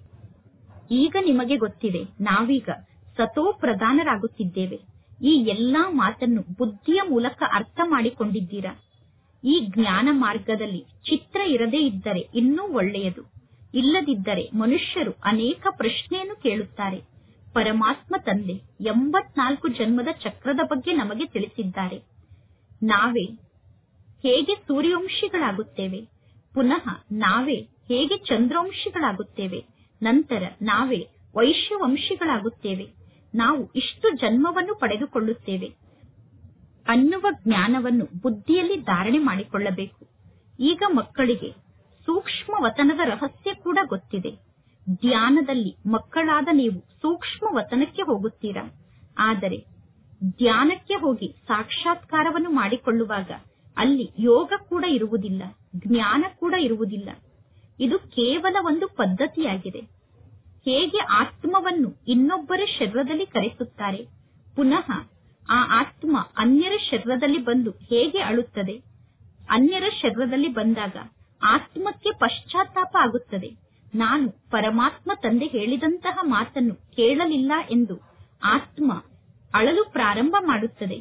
Speaker 1: ಈಗ ನಿಮಗೆ ಗೊತ್ತಿದೆ, ನಾವೀಗ ಸತೋ ಪ್ರಧಾನರಾಗುತ್ತಿದ್ದೇವೆ. ಈ ಎಲ್ಲಾ ಮಾತನ್ನು ಬುದ್ಧಿಯ ಮೂಲಕ ಅರ್ಥ ಮಾಡಿಕೊಂಡಿದ್ದೀರಾ. ಈ ಜ್ಞಾನ ಮಾರ್ಗದಲ್ಲಿ ಚಿತ್ರ ಇರದೇ ಇದ್ದರೆ ಇನ್ನೂ ಒಳ್ಳೆಯದು. ಇಲ್ಲದಿದ್ದರೆ ಮನುಷ್ಯರು ಅನೇಕ ಪ್ರಶ್ನೆಯನ್ನು ಕೇಳುತ್ತಾರೆ. ಪರಮಾತ್ಮ ತಂದೆ ಎಂಬತ್ನಾಲ್ಕು ಜನ್ಮದ ಚಕ್ರದ ಬಗ್ಗೆ ನಮಗೆ ತಿಳಿಸಿದ್ದಾರೆ. ನಾವೇ ಹೇಗೆ ಸೂರ್ಯವಂಶಿಗಳಾಗುತ್ತೇವೆ, ಪುನಃ ನಾವೇ ಹೇಗೆ ಚಂದ್ರವಂಶಿಗಳಾಗುತ್ತೇವೆ, ನಂತರ ನಾವೇ ವೈಶ್ಯವಂಶಿಗಳಾಗುತ್ತೇವೆ. ನಾವು ಇಷ್ಟು ಜನ್ಮವನ್ನು ಪಡೆದುಕೊಳ್ಳುತ್ತೇವೆ ಅನ್ನುವ ಜ್ಞಾನವನ್ನು ಬುದ್ಧಿಯಲ್ಲಿ ಧಾರಣೆ ಮಾಡಿಕೊಳ್ಳಬೇಕು. ಈಗ ಮಕ್ಕಳಿಗೆ ಸೂಕ್ಷ್ಮ ವತನದ ರಹಸ್ಯ ಕೂಡ ಗೊತ್ತಿದೆ. ಧ್ಯಾನದಲ್ಲಿ ಮಕ್ಕಳಾದ ನೀವು ಸೂಕ್ಷ್ಮ ವತನಕ್ಕೆ ಹೋಗುತ್ತೀರಾ. ಆದರೆ ಧ್ಯಾನಕ್ಕೆ ಹೋಗಿ ಸಾಕ್ಷಾತ್ಕಾರವನ್ನು ಮಾಡಿಕೊಳ್ಳುವಾಗ ಅಲ್ಲಿ ಯೋಗ ಕೂಡ ಇರುವುದಿಲ್ಲ, ಜ್ಞಾನ ಕೂಡ ಇರುವುದಿಲ್ಲ. ಇದು ಕೇವಲ ಒಂದು ಪದ್ಧತಿಯಾಗಿದೆ. ಹೇಗೆ ಆತ್ಮವನ್ನು ಇನ್ನೊಬ್ಬರ ಶರೀರದಲ್ಲಿ ಕರೆಸುತ್ತಾರೆ, ಪುನಃ ಆ ಆತ್ಮ ಅನ್ಯರ ಶರೀರದಲ್ಲಿ ಬಂದು ಹೇಗೆ ಅಳುತ್ತದೆ. ಅನ್ಯರ ಶರೀರದಲ್ಲಿ ಬಂದಾಗ ಆತ್ಮಕ್ಕೆ ಪಶ್ಚಾತ್ತಾಪ ಆಗುತ್ತದೆ. ನಾನು ಪರಮಾತ್ಮ ತಂದೆ ಹೇಳಿದಂತಹ ಮಾತನ್ನು ಕೇಳಲಿಲ್ಲ ಎಂದು ಆತ್ಮ ಅಳಲು ಪ್ರಾರಂಭ ಮಾಡುತ್ತದೆ.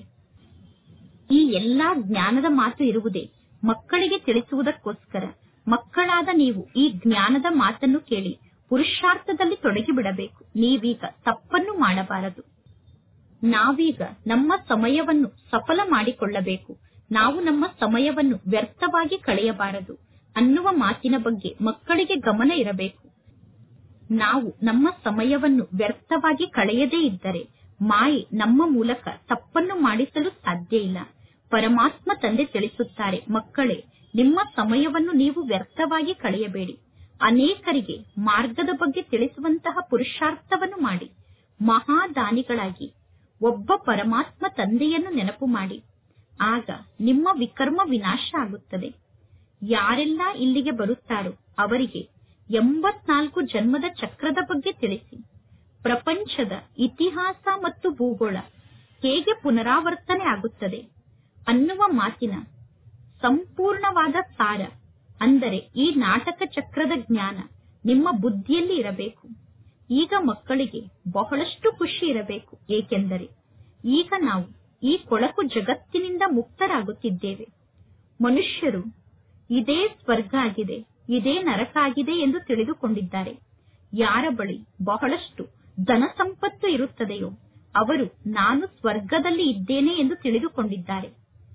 Speaker 1: ಈ ಎಲ್ಲಾ ಜ್ಞಾನದ ಮಾತು ಇರುವುದೇ ಮಕ್ಕಳಿಗೆ ತಿಳಿಸುವುದಕ್ಕೋಸ್ಕರ. ಮಕ್ಕಳಾದ ನೀವು ಈ ಜ್ಞಾನದ ಮಾತನ್ನು ಕೇಳಿ ಪುರುಷಾರ್ಥದಲ್ಲಿ ತೊಡಗಿಬಿಡಬೇಕು. ನೀವೀಗ ತಪ್ಪನ್ನು ಮಾಡಬಾರದು. ನಾವೀಗ ನಮ್ಮ ಸಮಯವನ್ನು ಸಫಲ ಮಾಡಿಕೊಳ್ಳಬೇಕು. ನಾವು ನಮ್ಮ ಸಮಯವನ್ನು ವ್ಯರ್ಥವಾಗಿ ಕಳೆಯಬಾರದು ಅನ್ನುವ ಮಾತಿನ ಬಗ್ಗೆ ಮಕ್ಕಳಿಗೆ ಗಮನ ಇರಬೇಕು. ನಾವು ನಮ್ಮ ಸಮಯವನ್ನು ವ್ಯರ್ಥವಾಗಿ ಕಳೆಯದೇ ಇದ್ದರೆ ಮಾಯೆ ನಮ್ಮ ಮೂಲಕ ತಪ್ಪನ್ನು ಮಾಡಿಸಲು ಸಾಧ್ಯ ಇಲ್ಲ. ಪರಮಾತ್ಮ ತಂದೆ ತಿಳಿಸುತ್ತಾರೆ, ಮಕ್ಕಳೇ, ನಿಮ್ಮ ಸಮಯವನ್ನು ನೀವು ವ್ಯರ್ಥವಾಗಿ ಕಳೆಯಬೇಡಿ. ಅನೇಕರಿಗೆ ಮಾರ್ಗದ ಬಗ್ಗೆ ತಿಳಿಸುವಂತಹ ಪುರುಷಾರ್ಥವನ್ನು ಮಾಡಿ ಮಹಾದಾನಿಗಳಾಗಿ ಒಬ್ಬ ಪರಮಾತ್ಮ ತಂದೆಯನ್ನು ನೆನಪು ಮಾಡಿ. ಆಗ ನಿಮ್ಮ ವಿಕರ್ಮ ವಿನಾಶ ಆಗುತ್ತದೆ. ಯಾರೆಲ್ಲ ಇಲ್ಲಿಗೆ ಬರುತ್ತಾರೋ ಅವರಿಗೆ ಎಂಬತ್ನಾಲ್ಕು ಜನ್ಮದ ಚಕ್ರದ ಬಗ್ಗೆ ತಿಳಿಸಿ. ಪ್ರಪಂಚದ ಇತಿಹಾಸ ಮತ್ತು ಭೂಗೋಳ ಹೇಗೆ ಪುನರಾವರ್ತನೆ ಆಗುತ್ತದೆ ಅನ್ನುವ ಮಾತಿನ ಸಂಪೂರ್ಣವಾದ ಸಾರ ಅಂದರೆ ಈ ನಾಟಕ ಚಕ್ರದ ಜ್ಞಾನ ನಿಮ್ಮ ಬುದ್ಧಿಯಲ್ಲಿ ಇರಬೇಕು. ಈಗ ಮಕ್ಕಳಿಗೆ ಬಹಳಷ್ಟು ಖುಷಿ ಇರಬೇಕು. ಏಕೆಂದರೆ ಈಗ ನಾವು ಈ ಕೊಳಕು ಜಗತ್ತಿನಿಂದ ಮುಕ್ತರಾಗುತ್ತಿದ್ದೇವೆ. ಮನುಷ್ಯರು ಇದೇ ಸ್ವರ್ಗ ಆಗಿದೆ, ಇದೇ ನರಕ ಆಗಿದೆ ಎಂದು ತಿಳಿದುಕೊಂಡಿದ್ದಾರೆ. ಯಾರ ಬಳಿ ಬಹಳಷ್ಟು ಧನ ಸಂಪತ್ತು ಇರುತ್ತದೆಯೋ ಅವರು ನಾನು ಸ್ವರ್ಗದಲ್ಲಿ ಇದ್ದೇನೆ ಎಂದು ತಿಳಿದುಕೊಂಡಿದ್ದಾರೆ.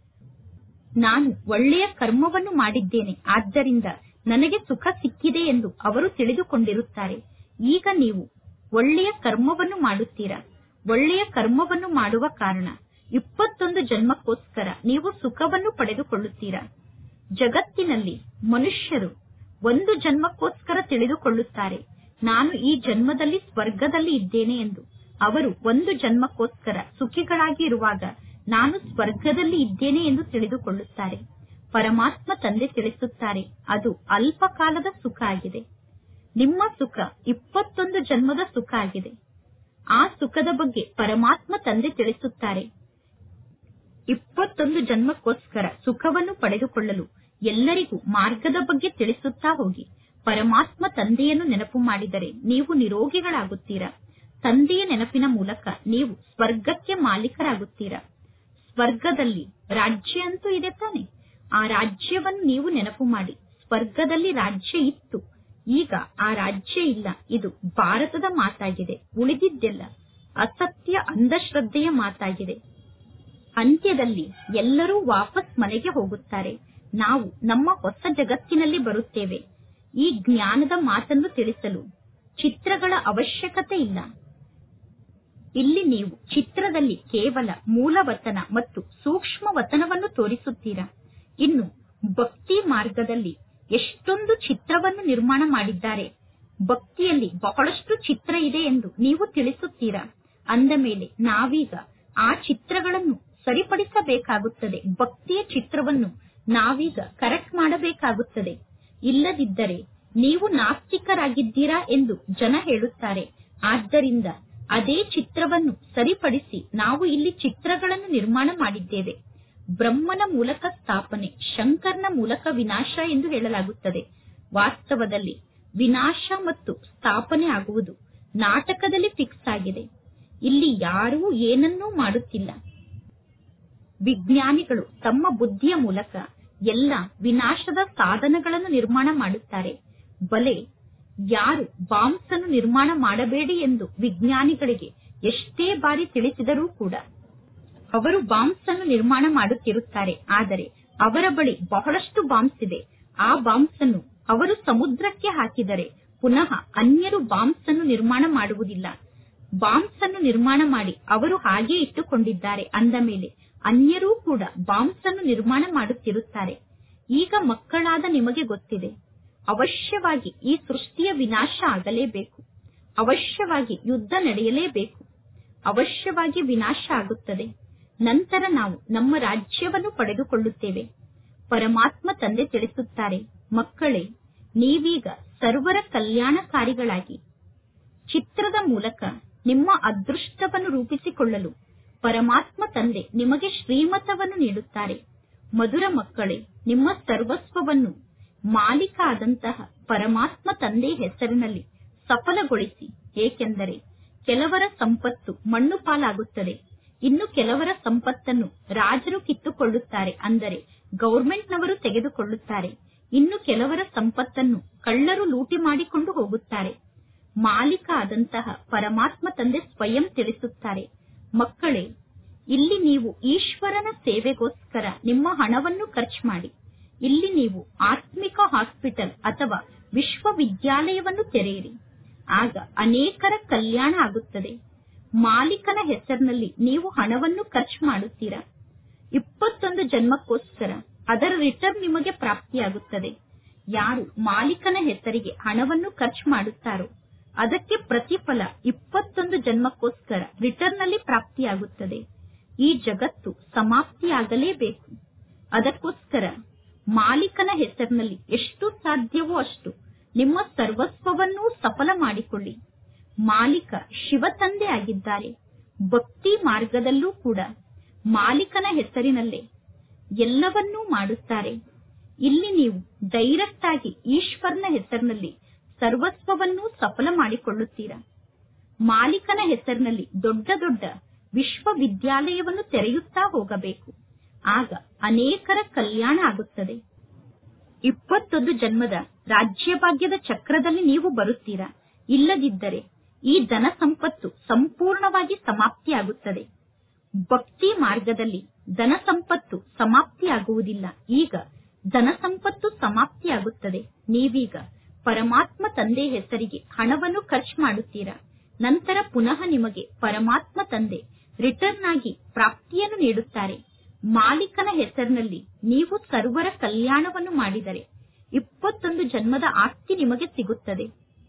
Speaker 1: ನಾನು ಒಳ್ಳೆಯ ಕರ್ಮವನ್ನು ಮಾಡಿದ್ದೇನೆ, ಆದ್ದರಿಂದ ನನಗೆ ಸುಖ ಸಿಕ್ಕಿದೆ ಎಂದು ಅವರು ತಿಳಿದುಕೊಂಡಿರುತ್ತಾರೆ. ಈಗ ನೀವು ಒಳ್ಳೆಯ ಕರ್ಮವನ್ನು ಮಾಡುತ್ತೀರಾ. ಒಳ್ಳೆಯ ಕರ್ಮವನ್ನು ಮಾಡುವ ಕಾರಣ ಇಪ್ಪತ್ತೊಂದು ಜನ್ಮಕ್ಕೋಸ್ಕರ ನೀವು ಸುಖವನ್ನು ಪಡೆದುಕೊಳ್ಳುತ್ತೀರಾ. ಜಗತ್ತಿನಲ್ಲಿ ಮನುಷ್ಯರು ಒಂದು ಜನ್ಮಕ್ಕೋಸ್ಕರ ತಿಳಿದುಕೊಳ್ಳುತ್ತಾರೆ, ನಾನು ಈ ಜನ್ಮದಲ್ಲಿ ಸ್ವರ್ಗದಲ್ಲಿ ಇದ್ದೇನೆ ಎಂದು. ಅವರು ಒಂದು ಜನ್ಮಕ್ಕೋಸ್ಕರ ಸುಖಿಗಳಾಗಿ ಇರುವಾಗ ನಾನು ಸ್ವರ್ಗದಲ್ಲಿ ಇದ್ದೇನೆ ಎಂದು ತಿಳಿದುಕೊಳ್ಳುತ್ತಾರೆ. ಪರಮಾತ್ಮ ತಂದೆ ತಿಳಿಸುತ್ತಾರೆ, ಅದು ಅಲ್ಪ ಕಾಲದ ಸುಖ ಆಗಿದೆ. ನಿಮ್ಮ ಸುಖ ಇಪ್ಪತ್ತೊಂದು ಜನ್ಮದ ಸುಖ ಆಗಿದೆ. ಆ ಸುಖದ ಬಗ್ಗೆ ಪರಮಾತ್ಮ ತಂದೆ ತಿಳಿಸುತ್ತಾರೆ. ಇಪ್ಪತ್ತೊಂದು ಜನ್ಮಕ್ಕೋಸ್ಕರ ಸುಖವನ್ನು ಪಡೆದುಕೊಳ್ಳಲು ಎಲ್ಲರಿಗೂ ಮಾರ್ಗದ ಬಗ್ಗೆ ತಿಳಿಸುತ್ತಾ ಹೋಗಿ. ಪರಮಾತ್ಮ ತಂದೆಯನ್ನು ನೆನಪು ಮಾಡಿದರೆ ನೀವು ನಿರೋಗಿಗಳಾಗುತ್ತೀರಾ. ತಂದೆಯ ನೆನಪಿನ ಮೂಲಕ ನೀವು ಸ್ವರ್ಗಕ್ಕೆ ಮಾಲೀಕರಾಗುತ್ತೀರಾ. ಸ್ವರ್ಗದಲ್ಲಿ ರಾಜ್ಯ ಅಂತೂ ಇದೆ ತಾನೆ. ಆ ರಾಜ್ಯವನ್ನು ನೀವು ನೆನಪು ಮಾಡಿ. ಸ್ವರ್ಗದಲ್ಲಿ ರಾಜ್ಯ ಇತ್ತು, ಈಗ ಆ ರಾಜ್ಯ ಇಲ್ಲ. ಇದು ಭಾರತದ ಮಾತಾಗಿದೆ. ಉಳಿದಿದ್ದೆಲ್ಲ ಅಸತ್ಯ ಅಂಧಶ್ರದ್ಧೆಯ ಮಾತಾಗಿದೆ. ಅಂತ್ಯದಲ್ಲಿ ಎಲ್ಲರೂ ವಾಪಸ್ ಮನೆಗೆ ಹೋಗುತ್ತಾರೆ. ನಾವು ನಮ್ಮ ಹೊಸ ಜಗತ್ತಿನಲ್ಲಿ ಬರುತ್ತೇವೆ. ಈ ಜ್ಞಾನದ ಮಾತನ್ನು ತಿಳಿಸಲು ಚಿತ್ರಗಳ ಅವಶ್ಯಕತೆ ಇಲ್ಲ. ಇಲ್ಲಿ ನೀವು ಚಿತ್ರದಲ್ಲಿ ಕೇವಲ ಮೂಲವತನ ಮತ್ತು ಸೂಕ್ಷ್ಮ ವತನವನ್ನು ತೋರಿಸುತ್ತೀರಾ. ಇನ್ನು ಭಕ್ತಿ ಮಾರ್ಗದಲ್ಲಿ ಎಷ್ಟೊಂದು ಚಿತ್ರವನ್ನು ನಿರ್ಮಾಣ ಮಾಡಿದ್ದಾರೆ. ಭಕ್ತಿಯಲ್ಲಿ ಬಹಳಷ್ಟು ಚಿತ್ರ ಇದೆ ಎಂದು ನೀವು ತಿಳಿಸುತ್ತೀರಾ. ಅಂದ ಮೇಲೆ ನಾವೀಗ ಆ ಚಿತ್ರಗಳನ್ನು ಸರಿಪಡಿಸಬೇಕಾಗುತ್ತದೆ. ಭಕ್ತಿಯ ಚಿತ್ರವನ್ನು ನಾವೀಗ ಕರೆಕ್ಟ್ ಮಾಡಬೇಕಾಗುತ್ತದೆ. ಇಲ್ಲದಿದ್ದರೆ ನೀವು ನಾಸ್ತಿಕರಾಗಿದ್ದೀರಾ ಎಂದು ಜನ ಹೇಳುತ್ತಾರೆ. ಆದ್ದರಿಂದ ಅದೇ ಚಿತ್ರವನ್ನು ಸರಿಪಡಿಸಿ ನಾವು ಇಲ್ಲಿ ಚಿತ್ರಗಳನ್ನು ನಿರ್ಮಾಣ ಮಾಡಿದ್ದೇವೆ. ಬ್ರಹ್ಮನ ಮೂಲಕ ಸ್ಥಾಪನೆ, ಶಂಕರ್ನ ಮೂಲಕ ವಿನಾಶ ಎಂದು ಹೇಳಲಾಗುತ್ತದೆ. ವಾಸ್ತವದಲ್ಲಿ ವಿನಾಶ ಮತ್ತು ಸ್ಥಾಪನೆ ಆಗುವುದು ನಾಟಕದಲ್ಲಿ ಫಿಕ್ಸ್ ಆಗಿದೆ. ಇಲ್ಲಿ ಯಾರೂ ಏನನ್ನೂ ಮಾಡುತ್ತಿಲ್ಲ. ವಿಜ್ಞಾನಿಗಳು ತಮ್ಮ ಬುದ್ಧಿಯ ಮೂಲಕ ಎಲ್ಲ ವಿನಾಶದ ಸಾಧನಗಳನ್ನು ನಿರ್ಮಾಣ ಮಾಡುತ್ತಾರೆ. ಬಲೆ ಯಾರು ಬಾಂಬ್ಸ್ ಅನ್ನು ನಿರ್ಮಾಣ ಮಾಡಬೇಡಿ ಎಂದು ವಿಜ್ಞಾನಿಗಳಿಗೆ ಎಷ್ಟೇ ಬಾರಿ ತಿಳಿಸಿದರೂ ಕೂಡ ಅವರು ಬಾಂಬ್ಸ್ ಅನ್ನು ನಿರ್ಮಾಣ ಮಾಡುತ್ತಿರುತ್ತಾರೆ. ಆದರೆ ಅವರ ಬಳಿ ಬಹಳಷ್ಟು ಬಾಂಬ್ಸ್ ಇದೆ. ಆ ಬಾಂಬ್ಸ್ ಅನ್ನು ಅವರು ಸಮುದ್ರಕ್ಕೆ ಹಾಕಿದರೆ ಪುನಃ ಅನ್ಯರು ಬಾಂಬ್ಸ್ ಅನ್ನು ನಿರ್ಮಾಣ ಮಾಡುವುದಿಲ್ಲ. ಬಾಂಬ್ಸ್ ಅನ್ನು ನಿರ್ಮಾಣ ಮಾಡಿ ಅವರು ಹಾಗೆ ಇಟ್ಟುಕೊಂಡಿದ್ದಾರೆ. ಅಂದ ಮೇಲೆ ಅನ್ಯರೂ ಕೂಡ ಬಾಂಬ್ಸ್ ಅನ್ನು ನಿರ್ಮಾಣ ಮಾಡುತ್ತಿರುತ್ತಾರೆ. ಈಗ ಮಕ್ಕಳಾದ ನಿಮಗೆ ಗೊತ್ತಿದೆ, ಅವಶ್ಯವಾಗಿ ಈ ಸೃಷ್ಟಿಯ ವಿನಾಶ ಆಗಲೇಬೇಕು. ಅವಶ್ಯವಾಗಿ ಯುದ್ಧ ನಡೆಯಲೇಬೇಕು. ಅವಶ್ಯವಾಗಿ ವಿನಾಶ ಆಗುತ್ತದೆ. ನಂತರ ನಾವು ನಮ್ಮ ರಾಜ್ಯವನ್ನು ಪಡೆದುಕೊಳ್ಳುತ್ತೇವೆ. ಪರಮಾತ್ಮ ತಂದೆ ತಿಳಿಸುತ್ತಾರೆ, ಮಕ್ಕಳೇ, ನೀವೀಗ ಸರ್ವರ ಕಲ್ಯಾಣಕಾರಿಗಳಾಗಿ ಚಿತ್ರದ ಮೂಲಕ ನಿಮ್ಮ ಅದೃಷ್ಟವನ್ನು ರೂಪಿಸಿಕೊಳ್ಳಲು ಪರಮಾತ್ಮ ತಂದೆ ನಿಮಗೆ ಶ್ರೀಮತವನ್ನು ನೀಡುತ್ತಾರೆ. ಮಧುರ ಮಕ್ಕಳೇ, ನಿಮ್ಮ ಸರ್ವಸ್ವವನ್ನು ಮಾಲೀಕ ಆದಂತಹ ಪರಮಾತ್ಮ ತಂದೆ ಹೆಸರಿನಲ್ಲಿ ಸಫಲಗೊಳಿಸಿ. ಏಕೆಂದರೆ ಕೆಲವರ ಸಂಪತ್ತು ಮಣ್ಣು ಪಾಲಾಗುತ್ತದೆ. ಇನ್ನು ಕೆಲವರ ಸಂಪತ್ತನ್ನು ರಾಜರು ಕಿತ್ತುಕೊಳ್ಳುತ್ತಾರೆ, ಅಂದರೆ ಗೌರ್ಮೆಂಟ್ನವರು ತೆಗೆದುಕೊಳ್ಳುತ್ತಾರೆ. ಇನ್ನು ಕೆಲವರ ಸಂಪತ್ತನ್ನು ಕಳ್ಳರು ಲೂಟಿ ಮಾಡಿಕೊಂಡು ಹೋಗುತ್ತಾರೆ. ಮಾಲೀಕ ಆದಂತಹ ಪರಮಾತ್ಮ ತಂದೆ ಸ್ವಯಂ ತಿಳಿಸುತ್ತಾರೆ, ಮಕ್ಕಳೇ, ಇಲ್ಲಿ ನೀವು ಈಶ್ವರನ ಸೇವೆಗೋಸ್ಕರ ನಿಮ್ಮ ಹಣವನ್ನು ಖರ್ಚು ಮಾಡಿ. ಇಲ್ಲಿ ನೀವು ಆತ್ಮಿಕ ಹಾಸ್ಪಿಟಲ್ ಅಥವಾ ವಿಶ್ವವಿದ್ಯಾಲಯವನ್ನು ತೆರೆಯಿರಿ. ಆಗ ಅನೇಕರ ಕಲ್ಯಾಣ ಆಗುತ್ತದೆ. ಮಾಲೀಕನ ಹೆಸರಿನಲ್ಲಿ ನೀವು ಹಣವನ್ನು ಖರ್ಚು ಮಾಡುತ್ತೀರಾ. ಇಪ್ಪತ್ತೊಂದು ಜನ್ಮಕ್ಕೋಸ್ಕರ ಅದರ ರಿಟರ್ನ್ ನಿಮಗೆ ಪ್ರಾಪ್ತಿಯಾಗುತ್ತದೆ. ಯಾರು ಮಾಲೀಕನ ಹೆಸರಿಗೆ ಹಣವನ್ನು ಖರ್ಚು ಮಾಡುತ್ತಾರೋ ಅದಕ್ಕೆ ಪ್ರತಿಫಲ ಇಪ್ಪತ್ತೊಂದು ಜನ್ಮಕ್ಕೋಸ್ಕರ ರಿಟರ್ನ್ ನಲ್ಲಿ ಪ್ರಾಪ್ತಿಯಾಗುತ್ತದೆ. ಈ ಜಗತ್ತು ಸಮಾಪ್ತಿಯಾಗಲೇಬೇಕು. ಅದಕ್ಕೋಸ್ಕರ ಮಾಲೀಕನ ಹೆಸರಿನಲ್ಲಿ ಎಷ್ಟು ಸಾಧ್ಯವೋ ಅಷ್ಟು ನಿಮ್ಮ ಸರ್ವಸ್ವವನ್ನೂ ಸಫಲ ಮಾಡಿಕೊಳ್ಳಿ. ಮಾಲೀಕ ಶಿವ ತಂದೆ ಆಗಿದ್ದಾರೆ. ಭಕ್ತಿ ಮಾರ್ಗದಲ್ಲೂ ಕೂಡ ಮಾಲೀಕನ ಹೆಸರಿನಲ್ಲೇ ಎಲ್ಲವನ್ನೂ ಮಾಡುತ್ತಾರೆ. ಇಲ್ಲಿ ನೀವು ಡೈರೆಕ್ಟ್ ಆಗಿ ಈಶ್ವರನ ಹೆಸರಿನಲ್ಲಿ ಸರ್ವಸ್ವವನ್ನೂ ಸಫಲ ಮಾಡಿಕೊಳ್ಳುತ್ತೀರಾ. ಮಾಲೀಕನ ಹೆಸರಿನಲ್ಲಿ ದೊಡ್ಡ ದೊಡ್ಡ ವಿಶ್ವವಿದ್ಯಾಲಯವನ್ನು ತೆರೆಯುತ್ತಾ ಹೋಗಬೇಕು. ಆಗ ಅನೇಕರ ಕಲ್ಯಾಣ ಆಗುತ್ತದೆ. ಇಪ್ಪತ್ತೊಂದು ಜನ್ಮದ ರಾಜ್ಯಭಾಗ್ಯದ ಚಕ್ರದಲ್ಲಿ ನೀವು ಬರುತ್ತೀರಾ. ಇಲ್ಲದಿದ್ದರೆ ಈ ಧನ ಸಂಪತ್ತು ಸಂಪೂರ್ಣವಾಗಿ ಸಮಾಪ್ತಿಯಾಗುತ್ತದೆ. ಭಕ್ತಿ ಮಾರ್ಗದಲ್ಲಿ ಧನ ಸಂಪತ್ತು ಸಮಾಪ್ತಿಯಾಗುವುದಿಲ್ಲ. ಈಗ ಧನ ಸಂಪತ್ತು ಸಮಾಪ್ತಿಯಾಗುತ್ತದೆ. ನೀವೀಗ ಪರಮಾತ್ಮ ತಂದೆ ಹೆಸರಿಗೆ ಹಣವನ್ನು ಖರ್ಚು ಮಾಡುತ್ತೀರಾ. ನಂತರ ಪುನಃ ನಿಮಗೆ ಪರಮಾತ್ಮ ತಂದೆ ರಿಟರ್ನ್ ಆಗಿ ಪ್ರಾಪ್ತಿಯನ್ನು ನೀಡುತ್ತಾರೆ. ಮಾಲೀಕನ ಹೆಸರಿನಲ್ಲಿ ನೀವು ಸರ್ವರ ಕಲ್ಯಾಣವನ್ನು ಮಾಡಿದರೆ ಇಪ್ಪತ್ತೊಂದು ಜನ್ಮದ ಆಸ್ತಿ ನಿಮಗೆ ಸಿಗುತ್ತದೆ.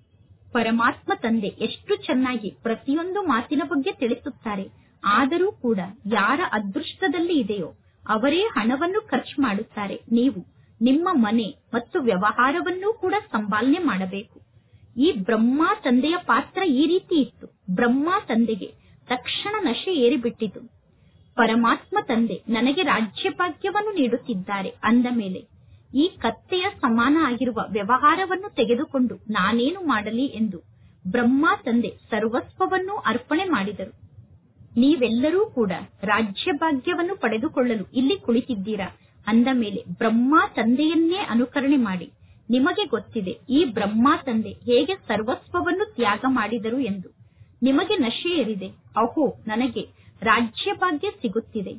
Speaker 1: ಪರಮಾತ್ಮ ತಂದೆ ಎಷ್ಟು ಚೆನ್ನಾಗಿ ಪ್ರತಿಯೊಂದು ಮಾತಿನ ಬಗ್ಗೆ ತಿಳಿಸುತ್ತಾರೆ. ಆದರೂ ಕೂಡ ಯಾರ ಅದೃಷ್ಟದಲ್ಲಿ ಇದೆಯೋ ಅವರೇ ಹಣವನ್ನು ಖರ್ಚು ಮಾಡುತ್ತಾರೆ. ನೀವು ನಿಮ್ಮ ಮನೆ ಮತ್ತು ವ್ಯವಹಾರವನ್ನೂ ಕೂಡ ಸಂಪಾಲನೆ ಮಾಡಬೇಕು. ಈ ಬ್ರಹ್ಮ ತಂದೆಯ ಪಾತ್ರ ಈ ರೀತಿ ಇತ್ತು. ಬ್ರಹ್ಮ ತಂದೆಗೆ ತಕ್ಷಣ ನಶೆ ಏರಿಬಿಟ್ಟಿತು. ಪರಮಾತ್ಮ ತಂದೆ ನನಗೆ ರಾಜ್ಯಭಾಗ್ಯವನ್ನು ನೀಡುತ್ತಿದ್ದಾರೆ ಅಂದ ಮೇಲೆ ಈ ಕತ್ತೆಯ ಸಮಾನ ಆಗಿರುವ ವ್ಯವಹಾರವನ್ನು ತೆಗೆದುಕೊಂಡು ನಾನೇನು ಮಾಡಲಿ ಎಂದು ಬ್ರಹ್ಮ ತಂದೆ ಸರ್ವಸ್ವವನ್ನೂ ಅರ್ಪಣೆ ಮಾಡಿದರು. ನೀವೆಲ್ಲರೂ ಕೂಡ ರಾಜ್ಯಭಾಗ್ಯವನ್ನು ಪಡೆದುಕೊಳ್ಳಲು ಇಲ್ಲಿ ಕುಳಿತಿದ್ದೀರಾ ಅಂದ ಮೇಲೆ ಬ್ರಹ್ಮ ತಂದೆಯನ್ನೇ ಅನುಕರಣೆ ಮಾಡಿ. ನಿಮಗೆ ಗೊತ್ತಿದೆ ಈ ಬ್ರಹ್ಮ ತಂದೆ ಹೇಗೆ ಸರ್ವಸ್ವವನ್ನು ತ್ಯಾಗ ಮಾಡಿದರು ಎಂದು. ನಿಮಗೆ ನಶೆ ಏರಿದೆ. ಅಹೋ, ನನಗೆ ರಾಜ್ಯಭಾಗ್ಯ ಸಿಗುತ್ತಿದೆ.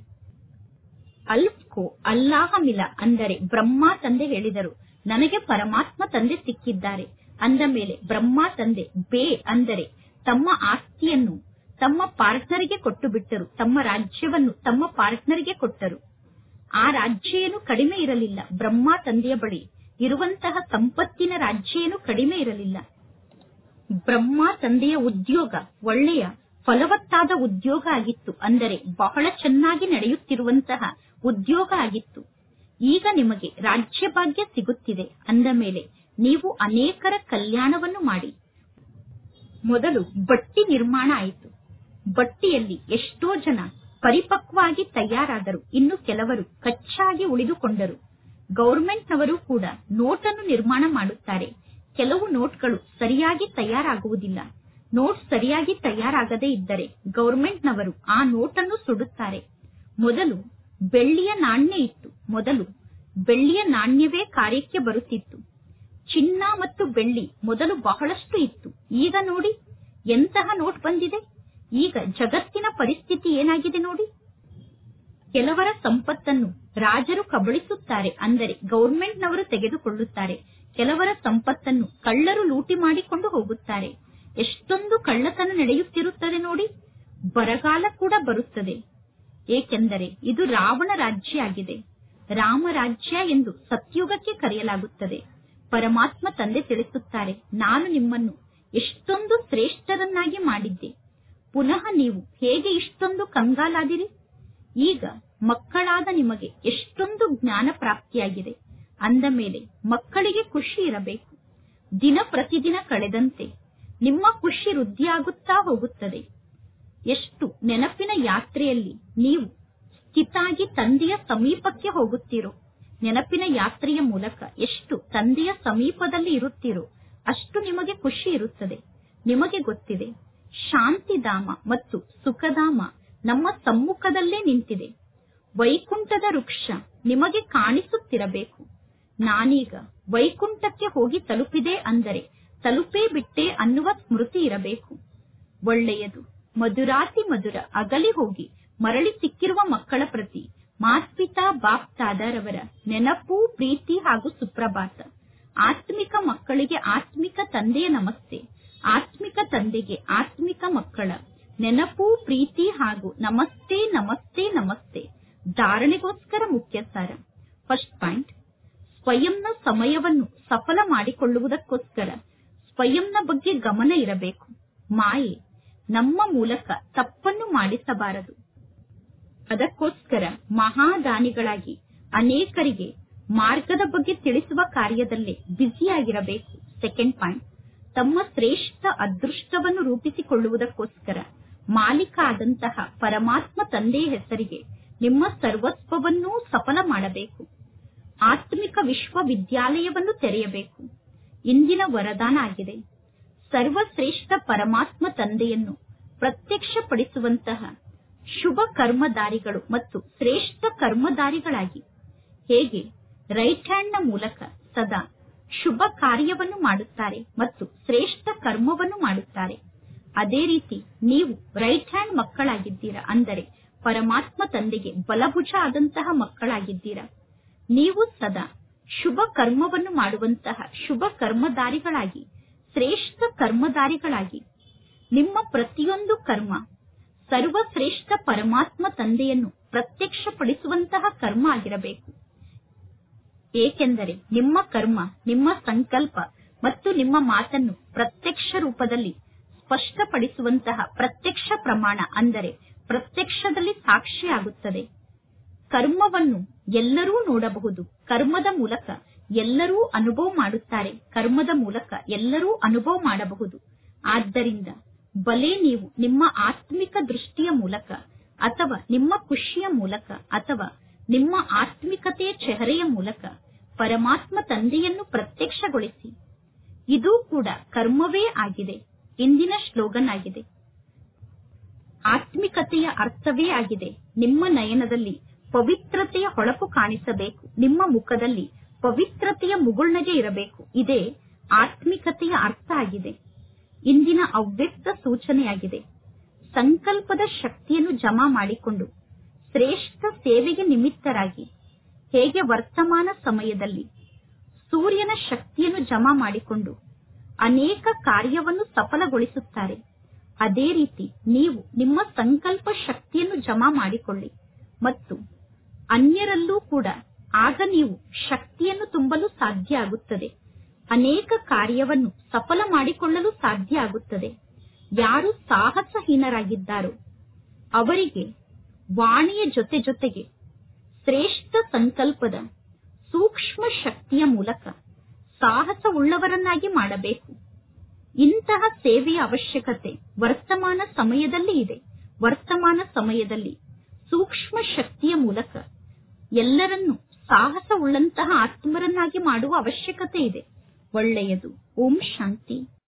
Speaker 1: ಅಲ್ಫ್ಕೋ ಅಲ್ಲಾಹ ಮಿಲ ಅಂದರೆ ಬ್ರಹ್ಮ ತಂದೆ ಹೇಳಿದರು ನನಗೆ ಪರಮಾತ್ಮ ತಂದೆ ಸಿಕ್ಕಿದ್ದಾರೆ ಅಂದ ಮೇಲೆ ಬ್ರಹ್ಮ ತಂದೆ ಬೇ ಅಂದರೆ ತಮ್ಮ ಆಸ್ತಿಯನ್ನು ತಮ್ಮ ಪಾರ್ಟ್ನರ್ಗೆ ಕೊಟ್ಟು ಬಿಟ್ಟರು. ತಮ್ಮ ರಾಜ್ಯವನ್ನು ತಮ್ಮ ಪಾರ್ಟ್ನರ್ಗೆ ಕೊಟ್ಟರು. ಆ ರಾಜ್ಯ ಏನು ಕಡಿಮೆ ಇರಲಿಲ್ಲ. ಬ್ರಹ್ಮ ತಂದೆಯ ಬಳಿ ಇರುವಂತಹ ಸಂಪತ್ತಿನ ರಾಜ್ಯ ಏನು ಕಡಿಮೆ ಇರಲಿಲ್ಲ. ಬ್ರಹ್ಮ ತಂದೆಯ ಉದ್ಯೋಗ ಒಳ್ಳೆಯ ಫಲವತ್ತಾದ ಉದ್ಯೋಗ ಆಗಿತ್ತು. ಅಂದರೆ ಬಹಳ ಚೆನ್ನಾಗಿ ನಡೆಯುತ್ತಿರುವಂತಹ ಉದ್ಯೋಗ ಆಗಿತ್ತು. ಈಗ ನಿಮಗೆ ರಾಜ್ಯಭಾಗ್ಯ ಸಿಗುತ್ತಿದೆ ಅಂದ ಮೇಲೆ ನೀವು ಅನೇಕರ ಕಲ್ಯಾಣವನ್ನು ಮಾಡಿ. ಮೊದಲು ಬಟ್ಟಿ ನಿರ್ಮಾಣ ಆಯಿತು. ಬಟ್ಟಿಯಲ್ಲಿ ಎಷ್ಟೋ ಜನ ಪರಿಪಕ್ವಾಗಿ ತಯಾರಾದರು. ಇನ್ನು ಕೆಲವರು ಕಚ್ಚಾಗಿ ಉಳಿದುಕೊಂಡರು. ಗೌರ್ಮೆಂಟ್ನವರು ಕೂಡ ನೋಟನ್ನು ನಿರ್ಮಾಣ ಮಾಡುತ್ತಾರೆ. ಕೆಲವು ನೋಟ್ಗಳು ಸರಿಯಾಗಿ ತಯಾರಾಗುವುದಿಲ್ಲ. ನೋಟ್ ಸರಿಯಾಗಿ ತಯಾರಾಗದೇ ಇದ್ದರೆ ಗೌರ್ಮೆಂಟ್ನವರು ಆ ನೋಟನ್ನು ಸುಡುತ್ತಾರೆ. ಮೊದಲು ಬೆಳ್ಳಿಯ ನಾಣ್ಯ ಇತ್ತು. ಮೊದಲು ಬೆಳ್ಳಿಯ ನಾಣ್ಯವೇ ಕಾರ್ಯಕ್ಕೆ ಬರುತ್ತಿತ್ತು. ಚಿನ್ನ ಮತ್ತು ಬೆಳ್ಳಿ ಮೊದಲು ಬಹಳಷ್ಟು ಇತ್ತು. ಈಗ ನೋಡಿ ಎಂತಹ ನೋಟ್ ಬಂದಿದೆ. ಈಗ ಜಗತ್ತಿನ ಪರಿಸ್ಥಿತಿ ಏನಾಗಿದೆ ನೋಡಿ. ಕೆಲವರ ಸಂಪತ್ತನ್ನು ರಾಜರು ಕಬಳಿಸುತ್ತಾರೆ. ಅಂದರೆ ಗೌರ್ಮೆಂಟ್ನವರು ತೆಗೆದುಕೊಳ್ಳುತ್ತಾರೆ. ಕೆಲವರ ಸಂಪತ್ತನ್ನು ಕಳ್ಳರು ಲೂಟಿ ಮಾಡಿಕೊಂಡು ಹೋಗುತ್ತಾರೆ. ಎಷ್ಟೊಂದು ಕಳ್ಳತನ ನಡೆಯುತ್ತಿರುತ್ತದೆ ನೋಡಿ. ಬರಗಾಲ ಕೂಡ ಬರುತ್ತದೆ. ಏಕೆಂದರೆ ಇದು ರಾವಣ ರಾಜ್ಯ ಆಗಿದೆ. ರಾಮ ರಾಜ್ಯ ಎಂದು ಸತ್ಯುಗಕ್ಕೆ ಕರೆಯಲಾಗುತ್ತದೆ. ಪರಮಾತ್ಮ ತಂದೆ ತಿಳಿಸುತ್ತಾರೆ ನಾನು ನಿಮ್ಮನ್ನು ಎಷ್ಟೊಂದು ಶ್ರೇಷ್ಠರನ್ನಾಗಿ ಮಾಡಿದ್ದೆ. ಪುನಃ ನೀವು ಹೇಗೆ ಇಷ್ಟೊಂದು ಕಂಗಾಲಾದಿರಿ. ಈಗ ಮಕ್ಕಳಾದ ನಿಮಗೆ ಎಷ್ಟೊಂದು ಜ್ಞಾನ ಪ್ರಾಪ್ತಿಯಾಗಿದೆ ಅಂದ ಮೇಲೆ ಮಕ್ಕಳಿಗೆ ಖುಷಿ ಇರಬೇಕು. ದಿನ ಪ್ರತಿದಿನ ಕಳೆದಂತೆ ನಿಮ್ಮ ಖುಷಿ ವೃದ್ಧಿಯಾಗುತ್ತಾ ಹೋಗುತ್ತದೆ. ಎಷ್ಟು ನೆನಪಿನ ಯಾತ್ರೆಯಲ್ಲಿ ನೀವು ಸ್ಥಿತಾಗಿ ತಂದೆಯ ಸಮೀಪಕ್ಕೆ ಹೋಗುತ್ತೀರೋ, ನೆನಪಿನ ಯಾತ್ರೆಯ ಮೂಲಕ ಎಷ್ಟು ತಂದೆಯ ಸಮೀಪದಲ್ಲಿ ಇರುತ್ತೀರೋ ಅಷ್ಟು ನಿಮಗೆ ಖುಷಿ ಇರುತ್ತದೆ. ನಿಮಗೆ ಗೊತ್ತಿದೆ ಶಾಂತಿಧಾಮ ಮತ್ತು ಸುಖಧಾಮ ನಮ್ಮ ಸಮ್ಮುಖದಲ್ಲೇ ನಿಂತಿದೆ. ವೈಕುಂಠದ ವೃಕ್ಷ ನಿಮಗೆ ಕಾಣಿಸುತ್ತಿರಬೇಕು. ನಾನೀಗ ವೈಕುಂಠಕ್ಕೆ ಹೋಗಿ ತಲುಪಿದೆ ಅಂದರೆ ತಲುಪೇ ಬಿಟ್ಟೆ ಅನ್ನುವ ಸ್ಮೃತಿ ಇರಬೇಕು. ಒಳ್ಳೆಯದು. ಮಧುರಾತಿ ಮಧುರ ಅಗಲಿ ಹೋಗಿ ಮರಳಿ ಸಿಕ್ಕಿರುವ ಮಕ್ಕಳ ಪ್ರತಿ ಮಾತ್ಪಿತಾ ಬಾಪ್ ದಾದಾರವರ ನೆನಪು, ಪ್ರೀತಿ ಹಾಗೂ ಸುಪ್ರಭಾತ. ಆತ್ಮಿಕ ಮಕ್ಕಳಿಗೆ ಆತ್ಮಿಕ ತಂದೆಯ ನಮಸ್ತೆ. ಆತ್ಮಿಕ ತಂದೆಗೆ ಆತ್ಮಿಕ ಮಕ್ಕಳ ನೆನಪು, ಪ್ರೀತಿ ಹಾಗೂ ನಮಸ್ತೆ ನಮಸ್ತೆ ನಮಸ್ತೆ. ಧಾರಣೆಗೋಸ್ಕರ ಮುಖ್ಯ ಸಾರ. ಫಸ್ಟ್ ಪಾಯಿಂಟ್, ಸ್ವಯಂನ ಸಮಯವನ್ನು ಸಫಲ ಮಾಡಿಕೊಳ್ಳುವುದಕ್ಕೋಸ್ಕರ ಸ್ವಯಂನ ಬಗ್ಗೆ ಗಮನ ಇರಬೇಕು. ಮಾಯೆ ನಮ್ಮ ಮೂಲಕ ತಪ್ಪನ್ನು ಮಾಡಿಸಬಾರದು. ಅದಕ್ಕೋಸ್ಕರ ಮಹಾದಾನಿಗಳಾಗಿ ಅನೇಕರಿಗೆ ಮಾರ್ಗದ ಬಗ್ಗೆ ತಿಳಿಸುವ ಕಾರ್ಯದಲ್ಲೇ ಬ್ಯುಸಿಯಾಗಿರಬೇಕು. ಸೆಕೆಂಡ್ ಪಾಯಿಂಟ್, ತಮ್ಮ ಶ್ರೇಷ್ಠ ಅದೃಷ್ಟವನ್ನು ರೂಪಿಸಿಕೊಳ್ಳುವುದಕ್ಕೋಸ್ಕರ ಮಾಲೀಕ ಆದಂತಹ ಪರಮಾತ್ಮ ತಂದೆಯ ಹೆಸರಿಗೆ ನಿಮ್ಮ ಸರ್ವಸ್ವವನ್ನೂ ಸಫಲ ಮಾಡಬೇಕು. ಆತ್ಮಿಕ ವಿಶ್ವವಿದ್ಯಾಲಯವನ್ನು ತೆರೆಯಬೇಕು. ಇಂದಿನ ವರದಾನ ಆಗಿದೆ. ಸರ್ವಶ್ರೇಷ್ಠ ಪರಮಾತ್ಮ ತಂದೆಯನ್ನು ಪ್ರತ್ಯಕ್ಷಪಡಿಸುವಂತಹ ಶುಭ ಕರ್ಮದಾರಿಗಳು ಮತ್ತು ಶ್ರೇಷ್ಠ ಕರ್ಮದಾರಿಗಳಾಗಿ ಹೇಗೆ ರೈಟ್ ಹ್ಯಾಂಡ್ ನ ಮೂಲಕ ಸದಾ ಶುಭ ಕಾರ್ಯವನ್ನು ಮಾಡುತ್ತಾರೆ ಮತ್ತು ಶ್ರೇಷ್ಠ ಕರ್ಮವನ್ನು ಮಾಡುತ್ತಾರೆ, ಅದೇ ರೀತಿ ನೀವು ರೈಟ್ ಹ್ಯಾಂಡ್ ಮಕ್ಕಳಾಗಿದ್ದೀರಾ. ಅಂದರೆ ಪರಮಾತ್ಮ ತಂದೆಗೆ ಬಲಭುಜ ಆದಂತಹ ಮಕ್ಕಳಾಗಿದ್ದೀರಾ. ನೀವು ಸದಾ ಶುಭ ಕರ್ಮವನ್ನು ಮಾಡುವಂತಹ ಶುಭ ಕರ್ಮದಾರಿಗಳಾಗಿ ಶ್ರೇಷ್ಠ ಕರ್ಮದಾರಿಗಳಾಗಿ ನಿಮ್ಮ ಪ್ರತಿಯೊಂದು ಕರ್ಮ ಸರ್ವಶ್ರೇಷ್ಠ ಪರಮಾತ್ಮ ತಂದೆಯನ್ನು ಪ್ರತ್ಯಕ್ಷಪಡಿಸುವಂತಹ ಕರ್ಮ ಆಗಿರಬೇಕು. ಏಕೆಂದರೆ ನಿಮ್ಮ ಕರ್ಮ, ನಿಮ್ಮ ಸಂಕಲ್ಪ ಮತ್ತು ನಿಮ್ಮ ಮಾತನ್ನು ಪ್ರತ್ಯಕ್ಷ ರೂಪದಲ್ಲಿ ಸ್ಪಷ್ಟಪಡಿಸುವಂತಹ ಪ್ರತ್ಯಕ್ಷ ಪ್ರಮಾಣ ಅಂದರೆ ಪ್ರತ್ಯಕ್ಷದಲ್ಲಿ ಸಾಕ್ಷಿಯಾಗುತ್ತದೆ. ಕರ್ಮವನ್ನು ಎಲ್ಲರೂ ನೋಡಬಹುದು. ಕರ್ಮದ ಮೂಲಕ ಎಲ್ಲರೂ ಅನುಭವ ಮಾಡುತ್ತಾರೆ. ಕರ್ಮದ ಮೂಲಕ ಎಲ್ಲರೂ ಅನುಭವ ಮಾಡಬಹುದು. ಆದ್ದರಿಂದ ಬಲೆ ನೀವು ನಿಮ್ಮ ಆತ್ಮಿಕ ದೃಷ್ಟಿಯ ಮೂಲಕ ಅಥವಾ ನಿಮ್ಮ ಖುಷಿಯ ಮೂಲಕ ಅಥವಾ ನಿಮ್ಮ ಆತ್ಮಿಕತೆಯ ಚೆಹರೆಯ ಮೂಲಕ ಪರಮಾತ್ಮ ತಂದೆಯನ್ನು ಪ್ರತ್ಯಕ್ಷಗೊಳಿಸಿ. ಇದು ಕೂಡ ಕರ್ಮವೇ ಆಗಿದೆ. ಇಂದಿನ ಶ್ಲೋಗನ್ ಆಗಿದೆ. ಆತ್ಮಿಕತೆಯ ಅರ್ಥವೇ ಆಗಿದೆ. ನಿಮ್ಮ ನಯನದಲ್ಲಿ ಪವಿತ್ರತೆಯ ಹೊಳಪು ಕಾಣಿಸಬೇಕು. ನಿಮ್ಮ ಮುಖದಲ್ಲಿ ಪವಿತ್ರತೆಯ ಮುಗುಳ್ನಗೆ ಇರಬೇಕು. ಇದೇ ಆತ್ಮಿಕತೆಯ ಅರ್ಥ ಆಗಿದೆ. ಇಂದಿನ ಅವ್ಯಕ್ತ ಸೂಚನೆಯಾಗಿದೆ. ಸಂಕಲ್ಪದ ಶಕ್ತಿಯನ್ನು ಜಮಾ ಮಾಡಿಕೊಂಡು ಶ್ರೇಷ್ಠ ಸೇವೆಗೆ ನಿಮಿತ್ತರಾಗಿ ಹೇಗೆ ವರ್ತಮಾನ ಸಮಯದಲ್ಲಿ ಸೂರ್ಯನ ಶಕ್ತಿಯನ್ನು ಜಮಾ ಮಾಡಿಕೊಂಡು ಅನೇಕ ಕಾರ್ಯವನ್ನು ಸಫಲಗೊಳಿಸುತ್ತಾರೆ, ಅದೇ ರೀತಿ ನೀವು ನಿಮ್ಮ ಸಂಕಲ್ಪ ಶಕ್ತಿಯನ್ನು ಜಮಾ ಮಾಡಿಕೊಳ್ಳಿ ಮತ್ತು ಅನ್ಯರಲ್ಲೂ ಕೂಡ ಆಗ ನೀವು ಶಕ್ತಿಯನ್ನು ತುಂಬಲು ಸಾಧ್ಯ ಆಗುತ್ತದೆ. ಅನೇಕ ಕಾರ್ಯವನ್ನು ಸಫಲ ಮಾಡಿಕೊಳ್ಳಲು ಸಾಧ್ಯ ಆಗುತ್ತದೆ. ಯಾರು ಸಾಹಸಹೀನರಾಗಿದ್ದಾರೋ ಅವರಿಗೆ ವಾಣಿಯ ಜೊತೆ ಜೊತೆಗೆ ಶ್ರೇಷ್ಠ ಸಂಕಲ್ಪದ ಸೂಕ್ಷ್ಮ ಶಕ್ತಿಯ ಮೂಲಕ ಸಾಹಸವುಳ್ಳವರನ್ನಾಗಿ ಮಾಡಬೇಕು. ಇಂತಹ ಸೇವೆಯ ಅವಶ್ಯಕತೆ ವರ್ತಮಾನ ಸಮಯದಲ್ಲಿ ಇದೆ. ವರ್ತಮಾನ ಸಮಯದಲ್ಲಿ ಸೂಕ್ಷ್ಮ ಶಕ್ತಿಯ ಮೂಲಕ ಎಲ್ಲರನ್ನೂ ಸಾಹಸವುಳ್ಳಂತಹ ಆತ್ಮರನ್ನಾಗಿ ಮಾಡುವ ಅವಶ್ಯಕತೆ ಇದೆ. ಒಳ್ಳೆಯದು. ಓಂ ಶಾಂತಿ.